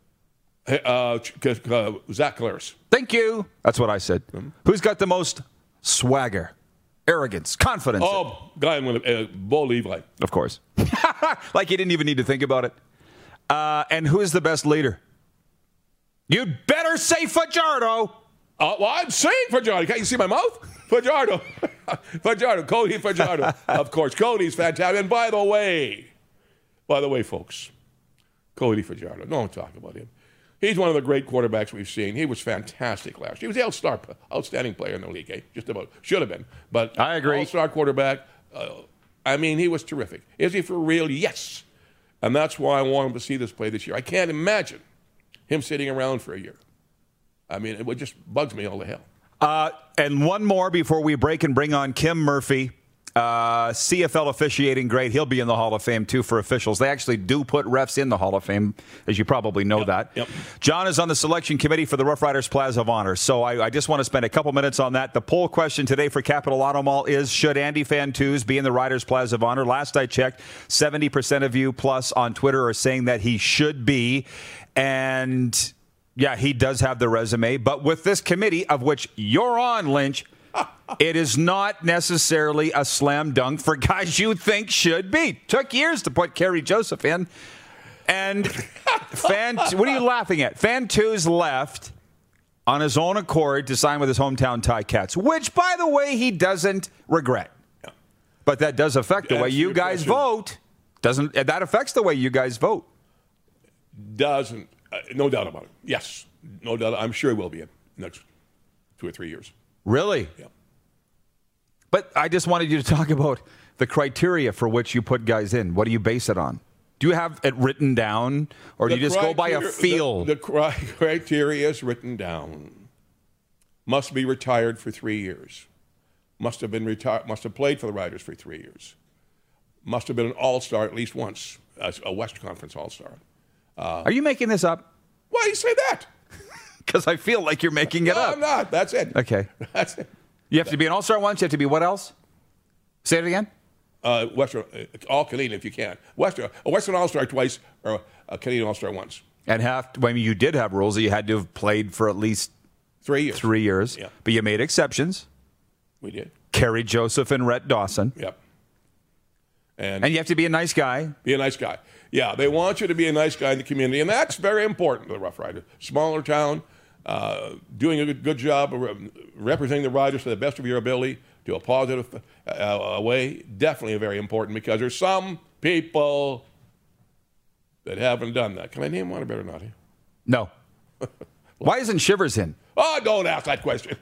Zach Collaros. Thank you. That's what I said. Mm-hmm. Who's got the most swagger, arrogance, confidence? Oh, guy in Bo Levi. Of course. Like you didn't even need to think about it. And who is the best leader? You'd better say Fajardo. Well, I'm saying Fajardo. Can't you see my mouth? Fajardo. Fajardo. Cody Fajardo. Of course, Cody's fantastic. And by the way, folks, Cody Fajardo. Don't talk about him. He's one of the great quarterbacks we've seen. He was fantastic last year. He was the outstanding player in the league. Eh? Just about. Should have been. But I agree. All-star quarterback. He was terrific. Is he for real? Yes. And that's why I want him to see this play this year. I can't imagine him sitting around for a year. It would just bugs me all to hell. And one more before we break and bring on Kim Murphy. CFL officiating great. He'll be in the Hall of Fame, too, for officials. They actually do put refs in the Hall of Fame, as you probably know that. Yep. John is on the selection committee for the Rough Riders Plaza of Honor. So I just want to spend a couple minutes on that. The poll question today for Capital Auto Mall is, should Andy Fantuz be in the Riders Plaza of Honor? Last I checked, 70% of you plus on Twitter are saying that he should be. And, yeah, he does have the resume. But with this committee, of which you're on, Lynch, it is not necessarily a slam dunk for guys you think should be. Took years to put Kerry Joseph in. And what are you laughing at? Fantuz left on his own accord to sign with his hometown Ticats, which, by the way, he doesn't regret. But that does affect the way you guys vote. That affects the way you guys vote. Doesn't. No doubt about it. Yes. No doubt. I'm sure he will be in the next 2 or 3 years. Really? Yeah. But I just wanted you to talk about the criteria for which you put guys in. What do you base it on? Do you have it written down, or do you just go by a feel? The criteria is written down. Must be retired for 3 years. Must have been retired. Must have played for the Riders for 3 years. Must have been an All-Star at least once, a West Conference All-Star. Are you making this up? Why do you say that? Because I feel like you're making it up. I'm not. That's it. Okay. That's it. You have to be an All-Star once. You have to be what else? Say it again. Western, all Canadian if you can. A Western All-Star twice, or a Canadian All-Star once. And you did have rules that you had to have played for at least 3 years. 3 years. Yeah. But you made exceptions. We did. Kerry Joseph and Rhett Dawson. Yep. And you have to be a nice guy. Be a nice guy. Yeah, they want you to be a nice guy in the community, and that's very important to the Rough Riders. Smaller town, doing a good job of representing the Riders to the best of your ability, to a positive way, definitely very important, because there's some people that haven't done that. Can I name one or better not? No. Why isn't Shivers in? Oh, don't ask that question.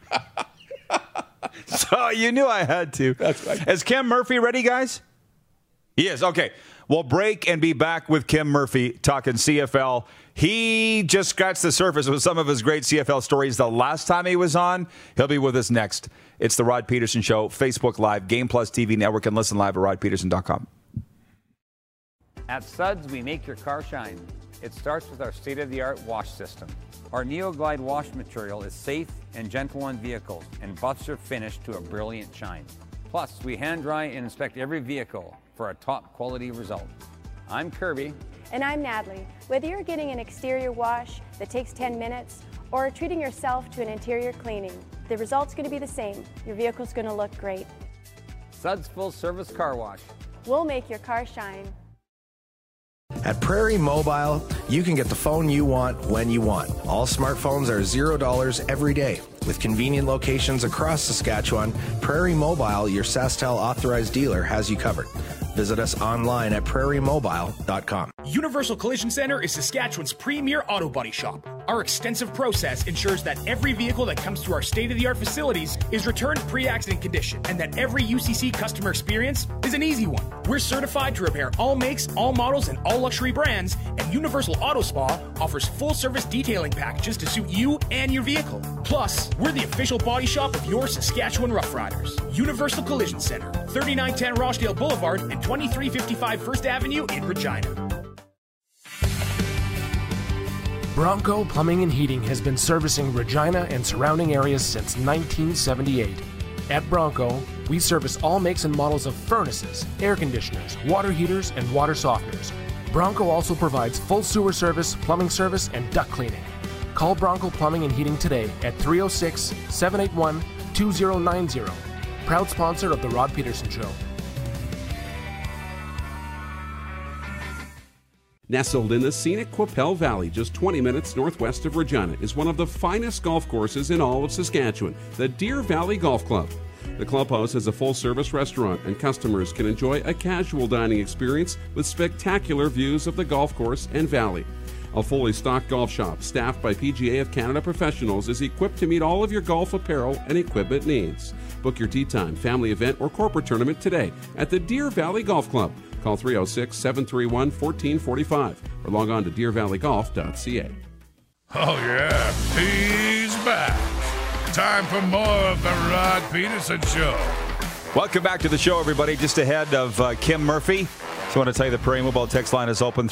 So you knew I had to. That's right. Is Kim Murphy ready, guys? He is. Okay. We'll break and be back with Kim Murphy talking CFL. He just scratched the surface with some of his great CFL stories the last time he was on. He'll be with us next. It's the Rod Peterson Show, Facebook Live, Game Plus TV Network, and listen live at rodpeterson.com. At Suds, we make your car shine. It starts with our state-of-the-art wash system. Our NeoGlide wash material is safe and gentle on vehicles, and buffs are finished to a brilliant shine. Plus, we hand dry and inspect every vehicle for a top quality result. I'm Kirby. And I'm Natalie. Whether you're getting an exterior wash that takes 10 minutes or treating yourself to an interior cleaning, the result's going to be the same. Your vehicle's going to look great. Suds Full Service Car Wash. We'll make your car shine. At Prairie Mobile, you can get the phone you want when you want. All smartphones are $0 every day. With convenient locations across Saskatchewan, Prairie Mobile, your SaskTel authorized dealer, has you covered. Visit us online at prairiemobile.com. Universal Collision Center is Saskatchewan's premier auto body shop. Our extensive process ensures that every vehicle that comes through our state-of-the-art facilities is returned pre-accident condition, and that every UCC customer experience is an easy one. We're certified to repair all makes, all models, and all luxury brands, and Universal Auto Spa offers full-service detailing packages to suit you and your vehicle. Plus, we're the official body shop of your Saskatchewan Rough Riders. Universal Collision Center, 3910 Rochdale Boulevard and 2355 First Avenue in Regina. Bronco Plumbing and Heating has been servicing Regina and surrounding areas since 1978. At Bronco, we service all makes and models of furnaces, air conditioners, water heaters, and water softeners. Bronco also provides full sewer service, plumbing service, and duct cleaning. Call Bronco Plumbing and Heating today at 306-781-2090. Proud sponsor of The Rod Peterson Show. Nestled in the scenic Qu'Appelle Valley, just 20 minutes northwest of Regina, is one of the finest golf courses in all of Saskatchewan, the Deer Valley Golf Club. The clubhouse has a full-service restaurant, and customers can enjoy a casual dining experience with spectacular views of the golf course and valley. A fully stocked golf shop, staffed by PGA of Canada professionals, is equipped to meet all of your golf apparel and equipment needs. Book your tee time, family event, or corporate tournament at the Deer Valley Golf Club. Call 306-731-1445 or log on to deervalleygolf.ca. Oh, yeah, he's back. Time for more of the Rod Peterson Show. Welcome back to the show, everybody. Just ahead of Kim Murphy. Just want to tell you the Prairie Mobile text line is open,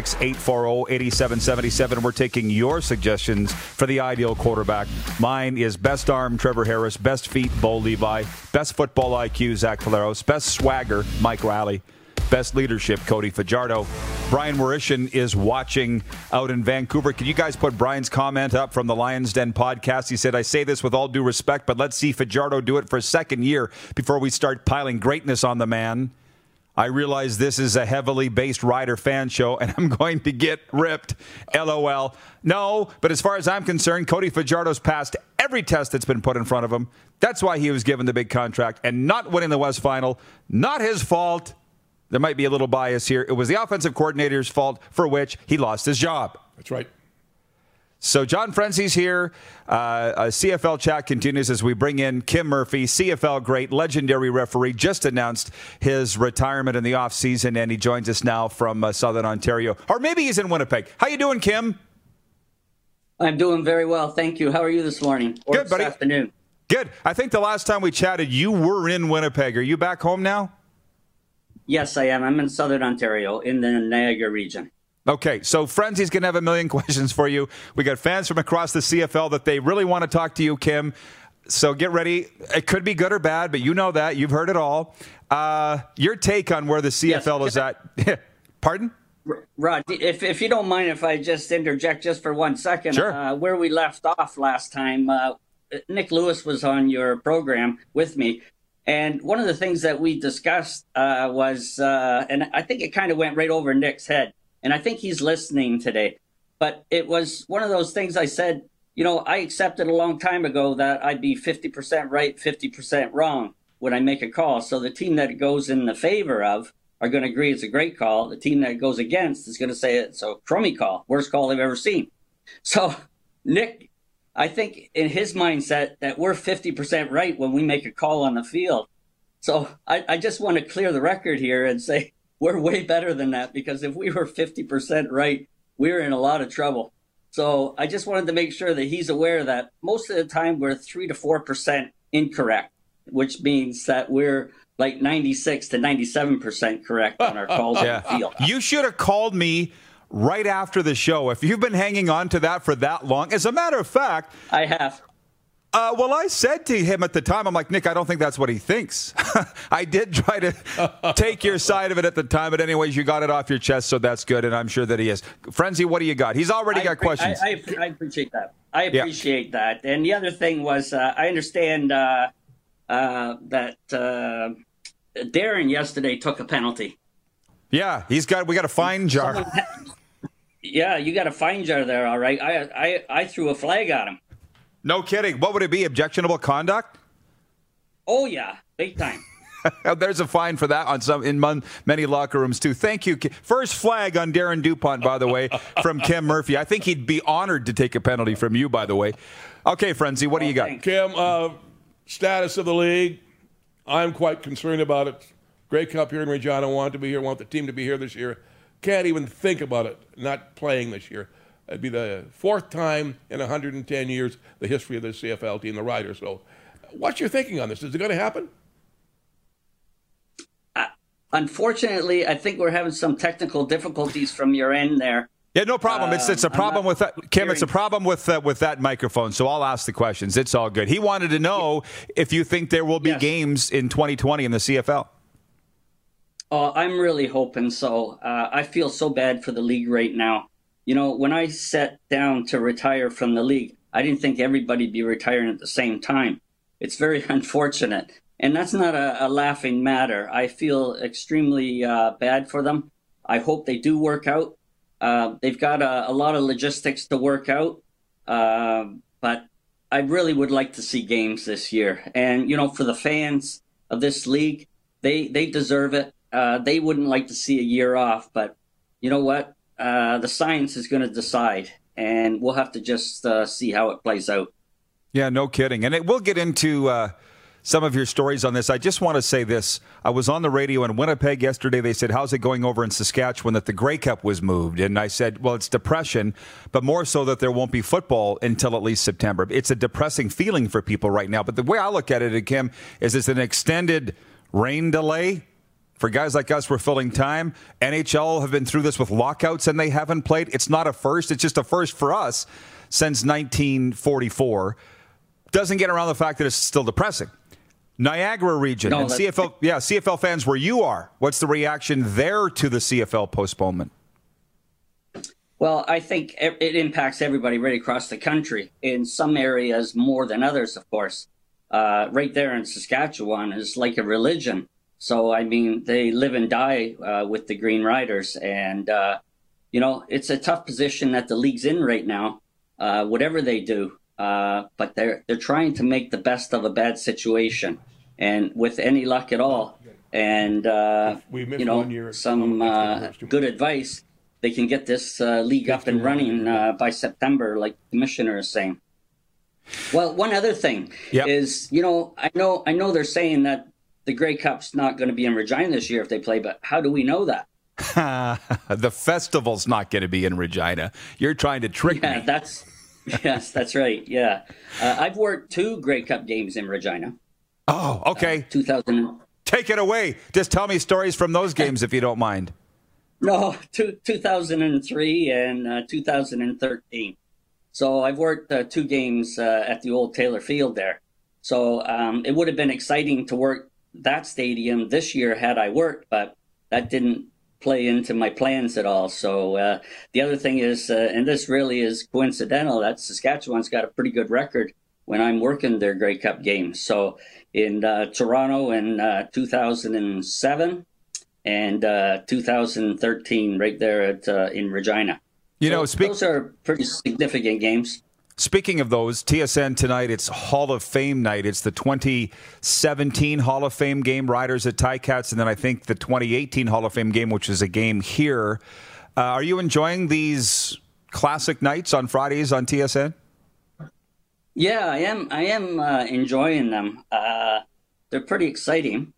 306-840-8777. We're taking your suggestions for the ideal quarterback. Mine is best arm, Trevor Harris. Best feet, Bo Levi. Best football IQ, Zach Collaros. Best swagger, Mike Riley. Best leadership, Cody Fajardo. Brian Marishan is watching out in Vancouver. Can you guys put Brian's comment up from the Lions Den podcast? He said, I say this with all due respect, but let's see Fajardo do it for a second year before we start piling greatness on the man. I realize this is a heavily based Rider fan show, and I'm going to get ripped. LOL. No, but as far as I'm concerned, Cody Fajardo's passed every test that's been put in front of him. That's why he was given the big contract, and not winning the West Final, not his fault. There might be a little bias here. It was the offensive coordinator's fault for which he lost his job. That's right. So John Frenzy's here. CFL chat continues as we bring in Kim Murphy, CFL great, legendary referee, just announced his retirement in the offseason, and he joins us now from Southern Ontario. Or maybe he's in Winnipeg. How you doing, Kim? I'm doing very well, thank you. How are you this morning? Or Good, buddy. This afternoon? Good. I think the last time we chatted, you were in Winnipeg. Are you back home now? Yes, I am. I'm in Southern Ontario, in the Niagara region. Okay, so Frenzy's going to have a million questions for you. We got fans from across the CFL that they really want to talk to you, Kim. So get ready. It could be good or bad, but you know that. You've heard it all. Your take on where the CFL is at. Pardon? Rod, if you don't mind if I just interject just for 1 second. Sure. Where we left off last time, Nick Lewis was on your program with me. And one of the things that we discussed was, and I think it kind of went right over Nick's head, and I think he's listening today. But it was one of those things I said, you know, I accepted a long time ago that I'd be 50% right, 50% wrong when I make a call. So the team that it goes in the favor of are going to agree it's a great call. The team that it goes against is going to say it's a crummy call, worst call they've ever seen. So Nick, I think in his mindset that we're 50% right when we make a call on the field. So I just want to clear the record here and say we're way better than that, because if we were 50% right, we're in a lot of trouble. So I just wanted to make sure that he's aware that most of the time we're 3 to 4% incorrect, which means that we're like 96 to 97% correct on our calls on the field. You should have called me right after the show. If you've been hanging on to that for that long, as a matter of fact, I have. Well, I said to him at the time, I'm like, Nick, I don't think that's what he thinks. I did try to take your side of it at the time, but anyways, you got it off your chest, so that's good, and I'm sure that he is. Frenzy, what do you got? He's already got questions. I appreciate that. I appreciate that. And the other thing was, I understand that Darren yesterday took a penalty. Yeah, we got a fine jar. Yeah, you got a fine jar there, all right. I threw a flag at him. No kidding. What would it be? Objectionable conduct? Oh yeah, big time. There's a fine for that in many locker rooms too. Thank you. First flag on Darren DuPont, by the way, from Kim Murphy. I think he'd be honored to take a penalty from you, by the way. Okay, Frenzy, what do you got? Thanks. Kim, status of the league, I'm quite concerned about it. Grey Cup here in Regina, want to be here, want the team to be here this year. Can't even think about it not playing this year. It'd be the fourth time in 110 years, the history of the CFL team, the Riders. So what's your thinking on this? Is it going to happen? Unfortunately, I think we're having some technical difficulties from your end there. Yeah, no problem. It's a problem with that, Kim. It's a problem with that microphone. So I'll ask the questions. It's all good. He wanted to know if you think there will be games in 2020 in the CFL. I'm really hoping so. I feel so bad for the league right now. You know, when I sat down to retire from the league, I didn't think everybody'd be retiring at the same time. It's very unfortunate. And that's not a laughing matter. I feel extremely bad for them. I hope they do work out. They've got a lot of logistics to work out. But I really would like to see games this year. And, you know, for the fans of this league, they deserve it. They wouldn't like to see a year off. But you know what? The science is going to decide. And we'll have to just see how it plays out. Yeah, no kidding. And we'll get into some of your stories on this. I just want to say this. I was on the radio in Winnipeg yesterday. They said, how's it going over in Saskatchewan that the Grey Cup was moved? And I said, well, it's depression, but more so that there won't be football until at least September. It's a depressing feeling for people right now. But the way I look at it, Kim, is it's an extended rain delay. For guys like us, we're filling time. NHL have been through this with lockouts and they haven't played. It's not a first. It's just a first for us since 1944. Doesn't get around the fact that it's still depressing. Niagara region and CFL fans where you are. What's the reaction there to the CFL postponement? Well, I think it impacts everybody right across the country. In some areas more than others, of course. Right there in Saskatchewan is like a religion. So, I mean, they live and die with the Green Riders. And, it's a tough position that the league's in right now, whatever they do. But they're trying to make the best of a bad situation. And with any luck at all, and, some good advice, they can get this league up and running by September, like the commissioner is saying. Well, one other thing is, I know they're saying that the Grey Cup's not going to be in Regina this year if they play, but how do we know that? The festival's not going to be in Regina. You're trying to trick me. Yes, that's right. Yeah. I've worked 2 Grey Cup games in Regina. Oh, okay. 2000. Take it away. Just tell me stories from those games if you don't mind. No, 2003 and 2013. So I've worked 2 games at the old Taylor Field there. So it would have been exciting to work that stadium this year had I worked, but that didn't play into my plans at all. So the other thing is, and this really is coincidental, that Saskatchewan's got a pretty good record when I'm working their Grey Cup games. So in Toronto in 2007 and 2013, right there in Regina. Those are pretty significant games. Speaking of those, TSN tonight, it's Hall of Fame night. It's the 2017 Hall of Fame game, Riders at Ticats, and then I think the 2018 Hall of Fame game, which is a game here. Are you enjoying these classic nights on Fridays on TSN? Yeah, I am enjoying them. They're pretty exciting.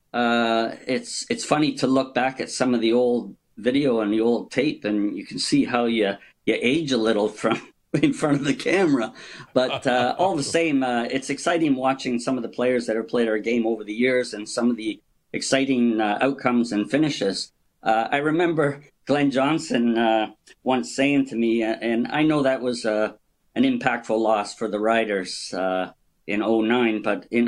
It's funny to look back at some of the old video and the old tape, and you can see how you age a little from in front of the camera. But all the same, it's exciting watching some of the players that have played our game over the years and some of the exciting outcomes and finishes. I remember Glenn Johnson once saying to me, and I know that was an impactful loss for the Riders in 2009, but in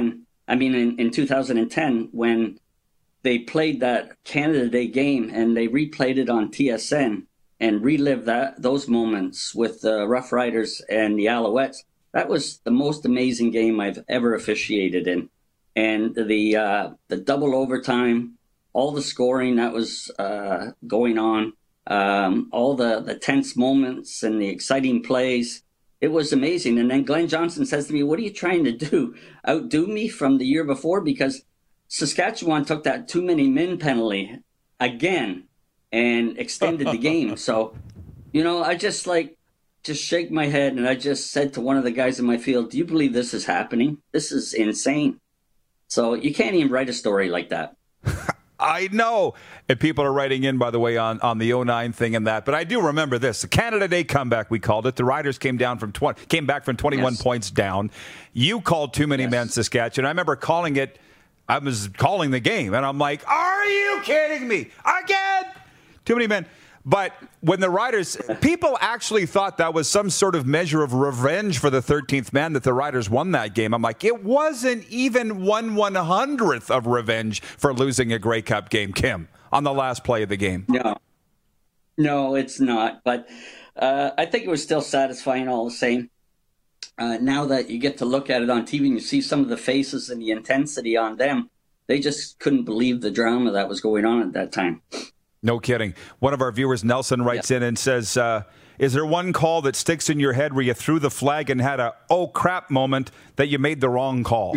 2010, when they played that Canada Day game and they replayed it on TSN, and relive those moments with the Rough Riders and the Alouettes. That was the most amazing game I've ever officiated in. And the double overtime, all the scoring that was going on, all the tense moments and the exciting plays, it was amazing. And then Glenn Johnson says to me, "What are you trying to do? Outdo me from the year before?" Because Saskatchewan took that too many men penalty again and extended the game. So, I just shake my head, and I just said to one of the guys in my field, "Do you believe this is happening? This is insane." So you can't even write a story like that. I know. And people are writing in, by the way, on the 2009 thing and that. But I do remember this. The Canada Day comeback, we called it. The Riders came back from 21 points down. You called too many men Saskatchewan. I remember calling it. I was calling the game, and I'm like, "Are you kidding me? Again? Too many men." But when the Riders, people actually thought that was some sort of measure of revenge for the 13th man that the Riders won that game. I'm like, it wasn't even 1/100th of revenge for losing a Grey Cup game, Kim, on the last play of the game. No, it's not. But I think it was still satisfying all the same. Now that you get to look at it on TV and you see some of the faces and the intensity on them, they just couldn't believe the drama that was going on at that time. No kidding. One of our viewers, Nelson, writes in and says, is there one call that sticks in your head where you threw the flag and had a oh crap moment that you made the wrong call?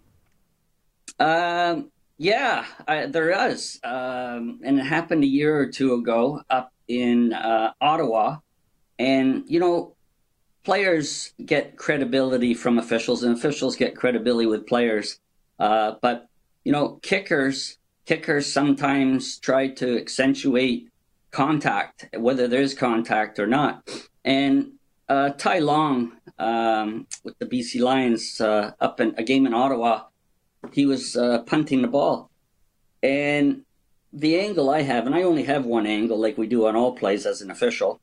There is. And it happened a year or two ago up in Ottawa. And, players get credibility from officials, and officials get credibility with players. But kickers sometimes try to accentuate contact, whether there's contact or not. And Tai Long with the BC Lions up in a game in Ottawa, he was punting the ball. And the angle I have, and I only have one angle like we do on all plays as an official,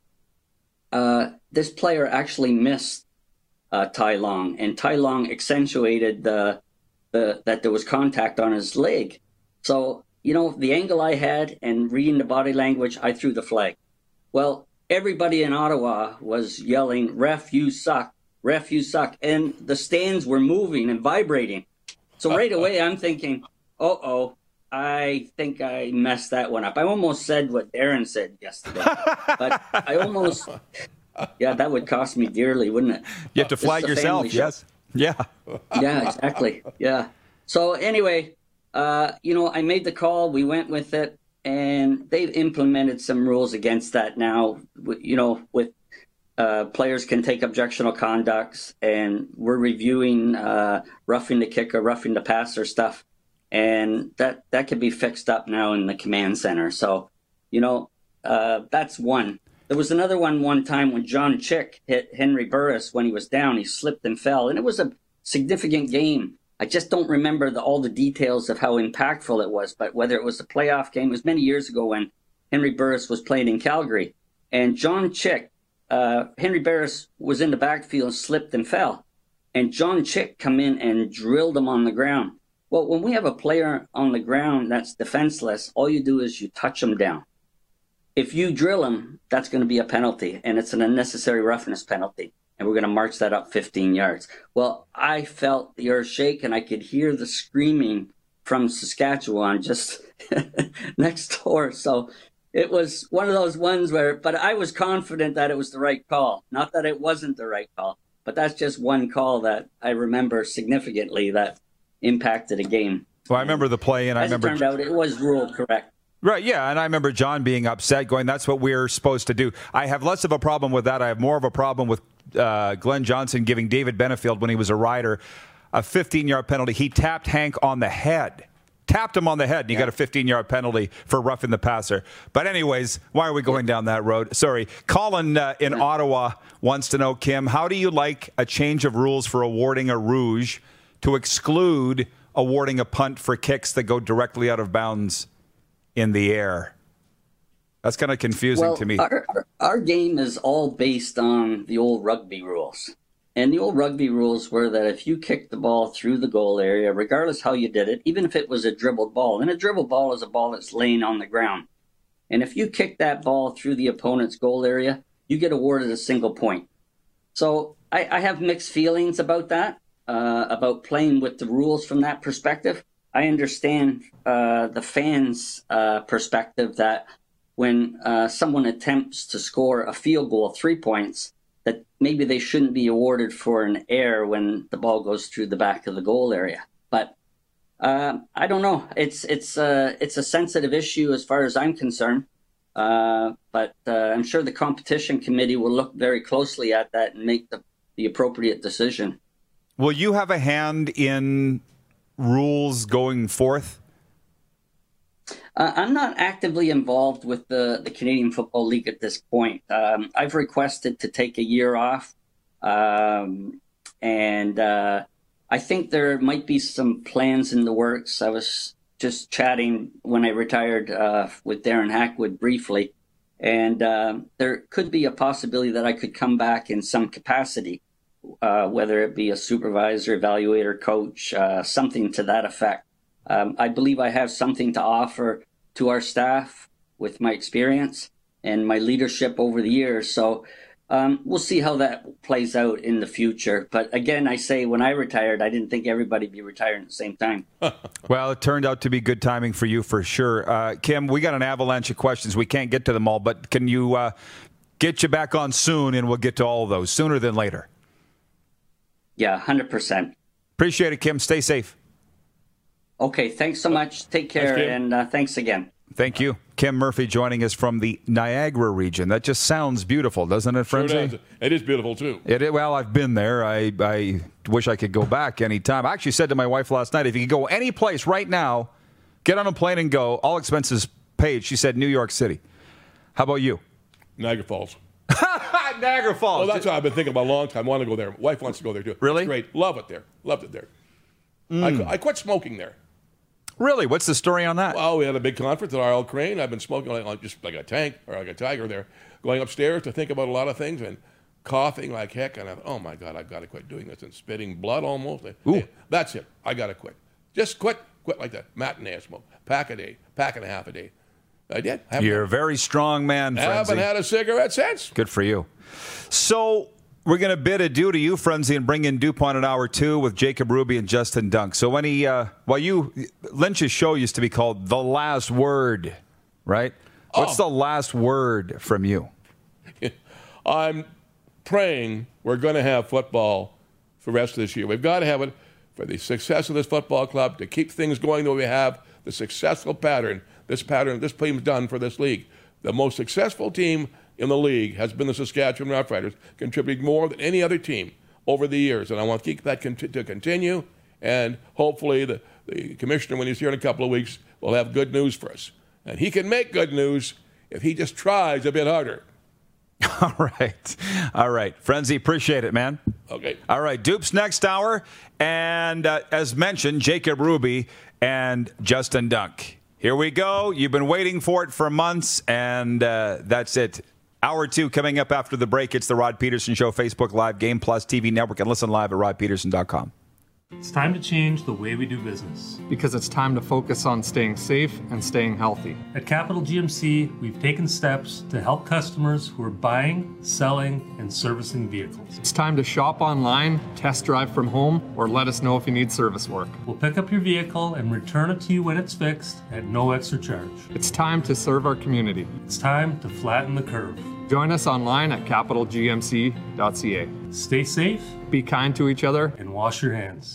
this player actually missed Tai Long, and Tai Long accentuated that there was contact on his leg. So, the angle I had and reading the body language, I threw the flag. Well, everybody in Ottawa was yelling, "Ref, you suck. Ref, you suck." And the stands were moving and vibrating. So right away, I'm thinking, uh-oh, I think I messed that one up. I almost said what Darren said yesterday. But I almost, that would cost me dearly, wouldn't it? You have to flag yourself, yes. Yeah. Yeah, exactly. Yeah. So anyway, I made the call. We went with it. And they've implemented some rules against that now, with players can take objectionable conducts, and we're reviewing roughing the kicker, roughing the passer stuff. And that can be fixed up now in the command center. So, that's one. There was another one time when John Chick hit Henry Burris when he was down. He slipped and fell, and it was a significant game. I just don't remember all the details of how impactful it was, but whether it was a playoff game, it was many years ago when Henry Burris was playing in Calgary. And John Chick, Henry Burris was in the backfield, slipped and fell. And John Chick come in and drilled him on the ground. Well, when we have a player on the ground that's defenseless, all you do is you touch him down. If you drill him, that's going to be a penalty, and it's an unnecessary roughness penalty. And we're going to march that up 15 yards. Well, I felt the earth shake, and I could hear the screaming from Saskatchewan just next door. So it was one of those ones but I was confident that it was the right call. Not that it wasn't the right call, but that's just one call that I remember significantly that impacted a game. Well, I remember the play, and As it turned out, it was ruled correct. Right, yeah, and I remember John being upset, going, that's what we're supposed to do. I have less of a problem with that. I have more of a problem with Glenn Johnson giving David Benefield, when he was a rider, a 15-yard penalty. He tapped Hank on the head. Tapped him on the head, and he got a 15-yard penalty for roughing the passer. But anyways, why are we going down that road? Sorry. Colin in Ottawa wants to know, Kim, how do you like a change of rules for awarding a rouge to exclude awarding a punt for kicks that go directly out of bounds in the air? That's kind of confusing to me. Our game is all based on the old rugby rules. And the old rugby rules were that if you kicked the ball through the goal area, regardless how you did it, even if it was a dribbled ball, and a dribbled ball is a ball that's laying on the ground. And if you kick that ball through the opponent's goal area, you get awarded a single point. So I have mixed feelings about that, about playing with the rules from that perspective. I understand the fans' perspective that when someone attempts to score a field goal of 3 points, that maybe they shouldn't be awarded for an error when the ball goes through the back of the goal area. But I don't know. It's a sensitive issue as far as I'm concerned. But I'm sure the competition committee will look very closely at that and make the appropriate decision. Will you have a hand in rules going forth? I'm not actively involved with the Canadian Football League at this point. I've requested to take a year off, and I think there might be some plans in the works. I was just chatting when I retired with Darren Hackwood briefly, and there could be a possibility that I could come back in some capacity, whether it be a supervisor, evaluator, coach, something to that effect. I believe I have something to offer to our staff with my experience and my leadership over the years. So we'll see how that plays out in the future. But again, I say when I retired, I didn't think everybody'd be retiring at the same time. Well, it turned out to be good timing for you for sure. Kim, we got an avalanche of questions. We can't get to them all, but can you get you back on soon, and we'll get to all of those sooner than later? Yeah, 100%. Appreciate it, Kim. Stay safe. Okay, thanks so much. Take care, and thanks again. Thank you. Kim Murphy joining us from the Niagara region. That just sounds beautiful, doesn't it, Frenzy? Sure does. It is beautiful, too. Well, I've been there. I wish I could go back anytime. I actually said to my wife last night, if you could go any place right now, get on a plane and go, all expenses paid. She said New York City. How about you? Niagara Falls. Niagara Falls. Well, that's what I've been thinking about a long time. I want to go there. My wife wants to go there, too. Really? It's great. Love it there. Loved it there. I quit smoking there. Really? What's the story on that? Well, we had a big conference at RL Crane. I've been smoking just like a tank or like a tiger there, going upstairs to think about a lot of things and coughing like heck. And I thought, oh, my God, I've got to quit doing this and spitting blood almost. Hey, that's it. I got to quit. Just quit like that. Matinee smoke. Pack a day, pack and a half a day. I did. You're a very strong man, Frenzy. I haven't had a cigarette since. Good for you. So we're going to bid adieu to you, Frenzy, and bring in DuPont at hour 2 with Jacob Ruby and Justin Dunk. So Lynch's show used to be called The Last Word, right? What's the last word from you? I'm praying we're going to have football for the rest of this year. We've got to have it for the success of this football club, to keep things going the way we have, the successful pattern this team's done for this league. The most successful team in the league has been the Saskatchewan Roughriders, contributing more than any other team over the years. And I want to keep that to continue. And hopefully the commissioner, when he's here in a couple of weeks, will have good news for us. And he can make good news if he just tries a bit harder. All right. Frenzy, appreciate it, man. Okay. All right. Dupes next hour. And as mentioned, Jacob Ruby and Justin Dunk. Here we go. You've been waiting for it for months, and that's it. Hour 2 coming up after the break. It's the Rod Peterson Show, Facebook Live, Game Plus TV Network, and listen live at rodpeterson.com. It's time to change the way we do business. Because it's time to focus on staying safe and staying healthy. At Capital GMC, we've taken steps to help customers who are buying, selling, and servicing vehicles. It's time to shop online, test drive from home, or let us know if you need service work. We'll pick up your vehicle and return it to you when it's fixed at no extra charge. It's time to serve our community. It's time to flatten the curve. Join us online at capitalgmc.ca. Stay safe, be kind to each other, and wash your hands.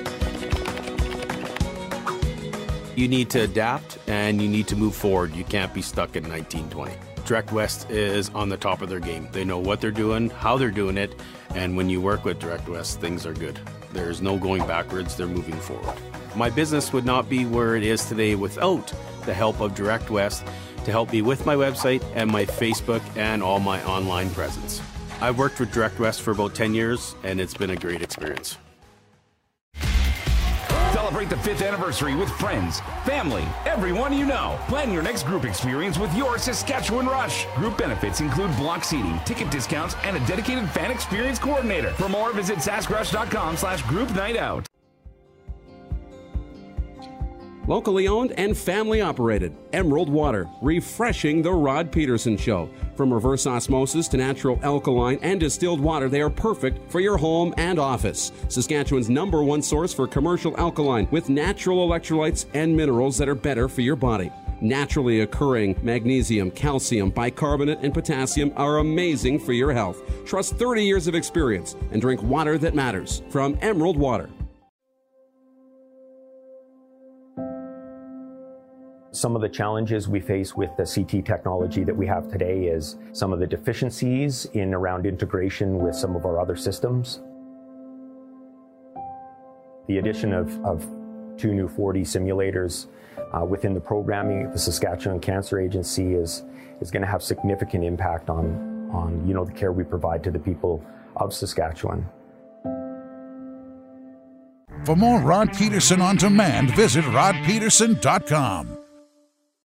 You need to adapt and you need to move forward. You can't be stuck in 1920. Direct West is on the top of their game. They know what they're doing, how they're doing it, and when you work with Direct West, things are good. There's no going backwards, they're moving forward. My business would not be where it is today without the help of Direct West to help me with my website and my Facebook and all my online presence. I've worked with Direct West for about 10 years, and it's been a great experience. Celebrate the 5th anniversary with friends, family, everyone you know. Plan your next group experience with your Saskatchewan Rush. Group benefits include block seating, ticket discounts, and a dedicated fan experience coordinator. For more, visit saskrush.com/group night out. Locally owned and family operated. Emerald Water, refreshing the Rod Peterson Show. From reverse osmosis to natural alkaline and distilled water, they are perfect for your home and office. Saskatchewan's #1 source for commercial alkaline with natural electrolytes and minerals that are better for your body. Naturally occurring magnesium, calcium, bicarbonate, and potassium are amazing for your health. Trust 30 years of experience and drink water that matters from Emerald Water. Some of the challenges we face with the CT technology that we have today is some of the deficiencies in around integration with some of our other systems. The addition of 2 new 4D simulators within the programming of the Saskatchewan Cancer Agency is going to have significant impact on the care we provide to the people of Saskatchewan. For more Rod Peterson on demand, visit rodpeterson.com.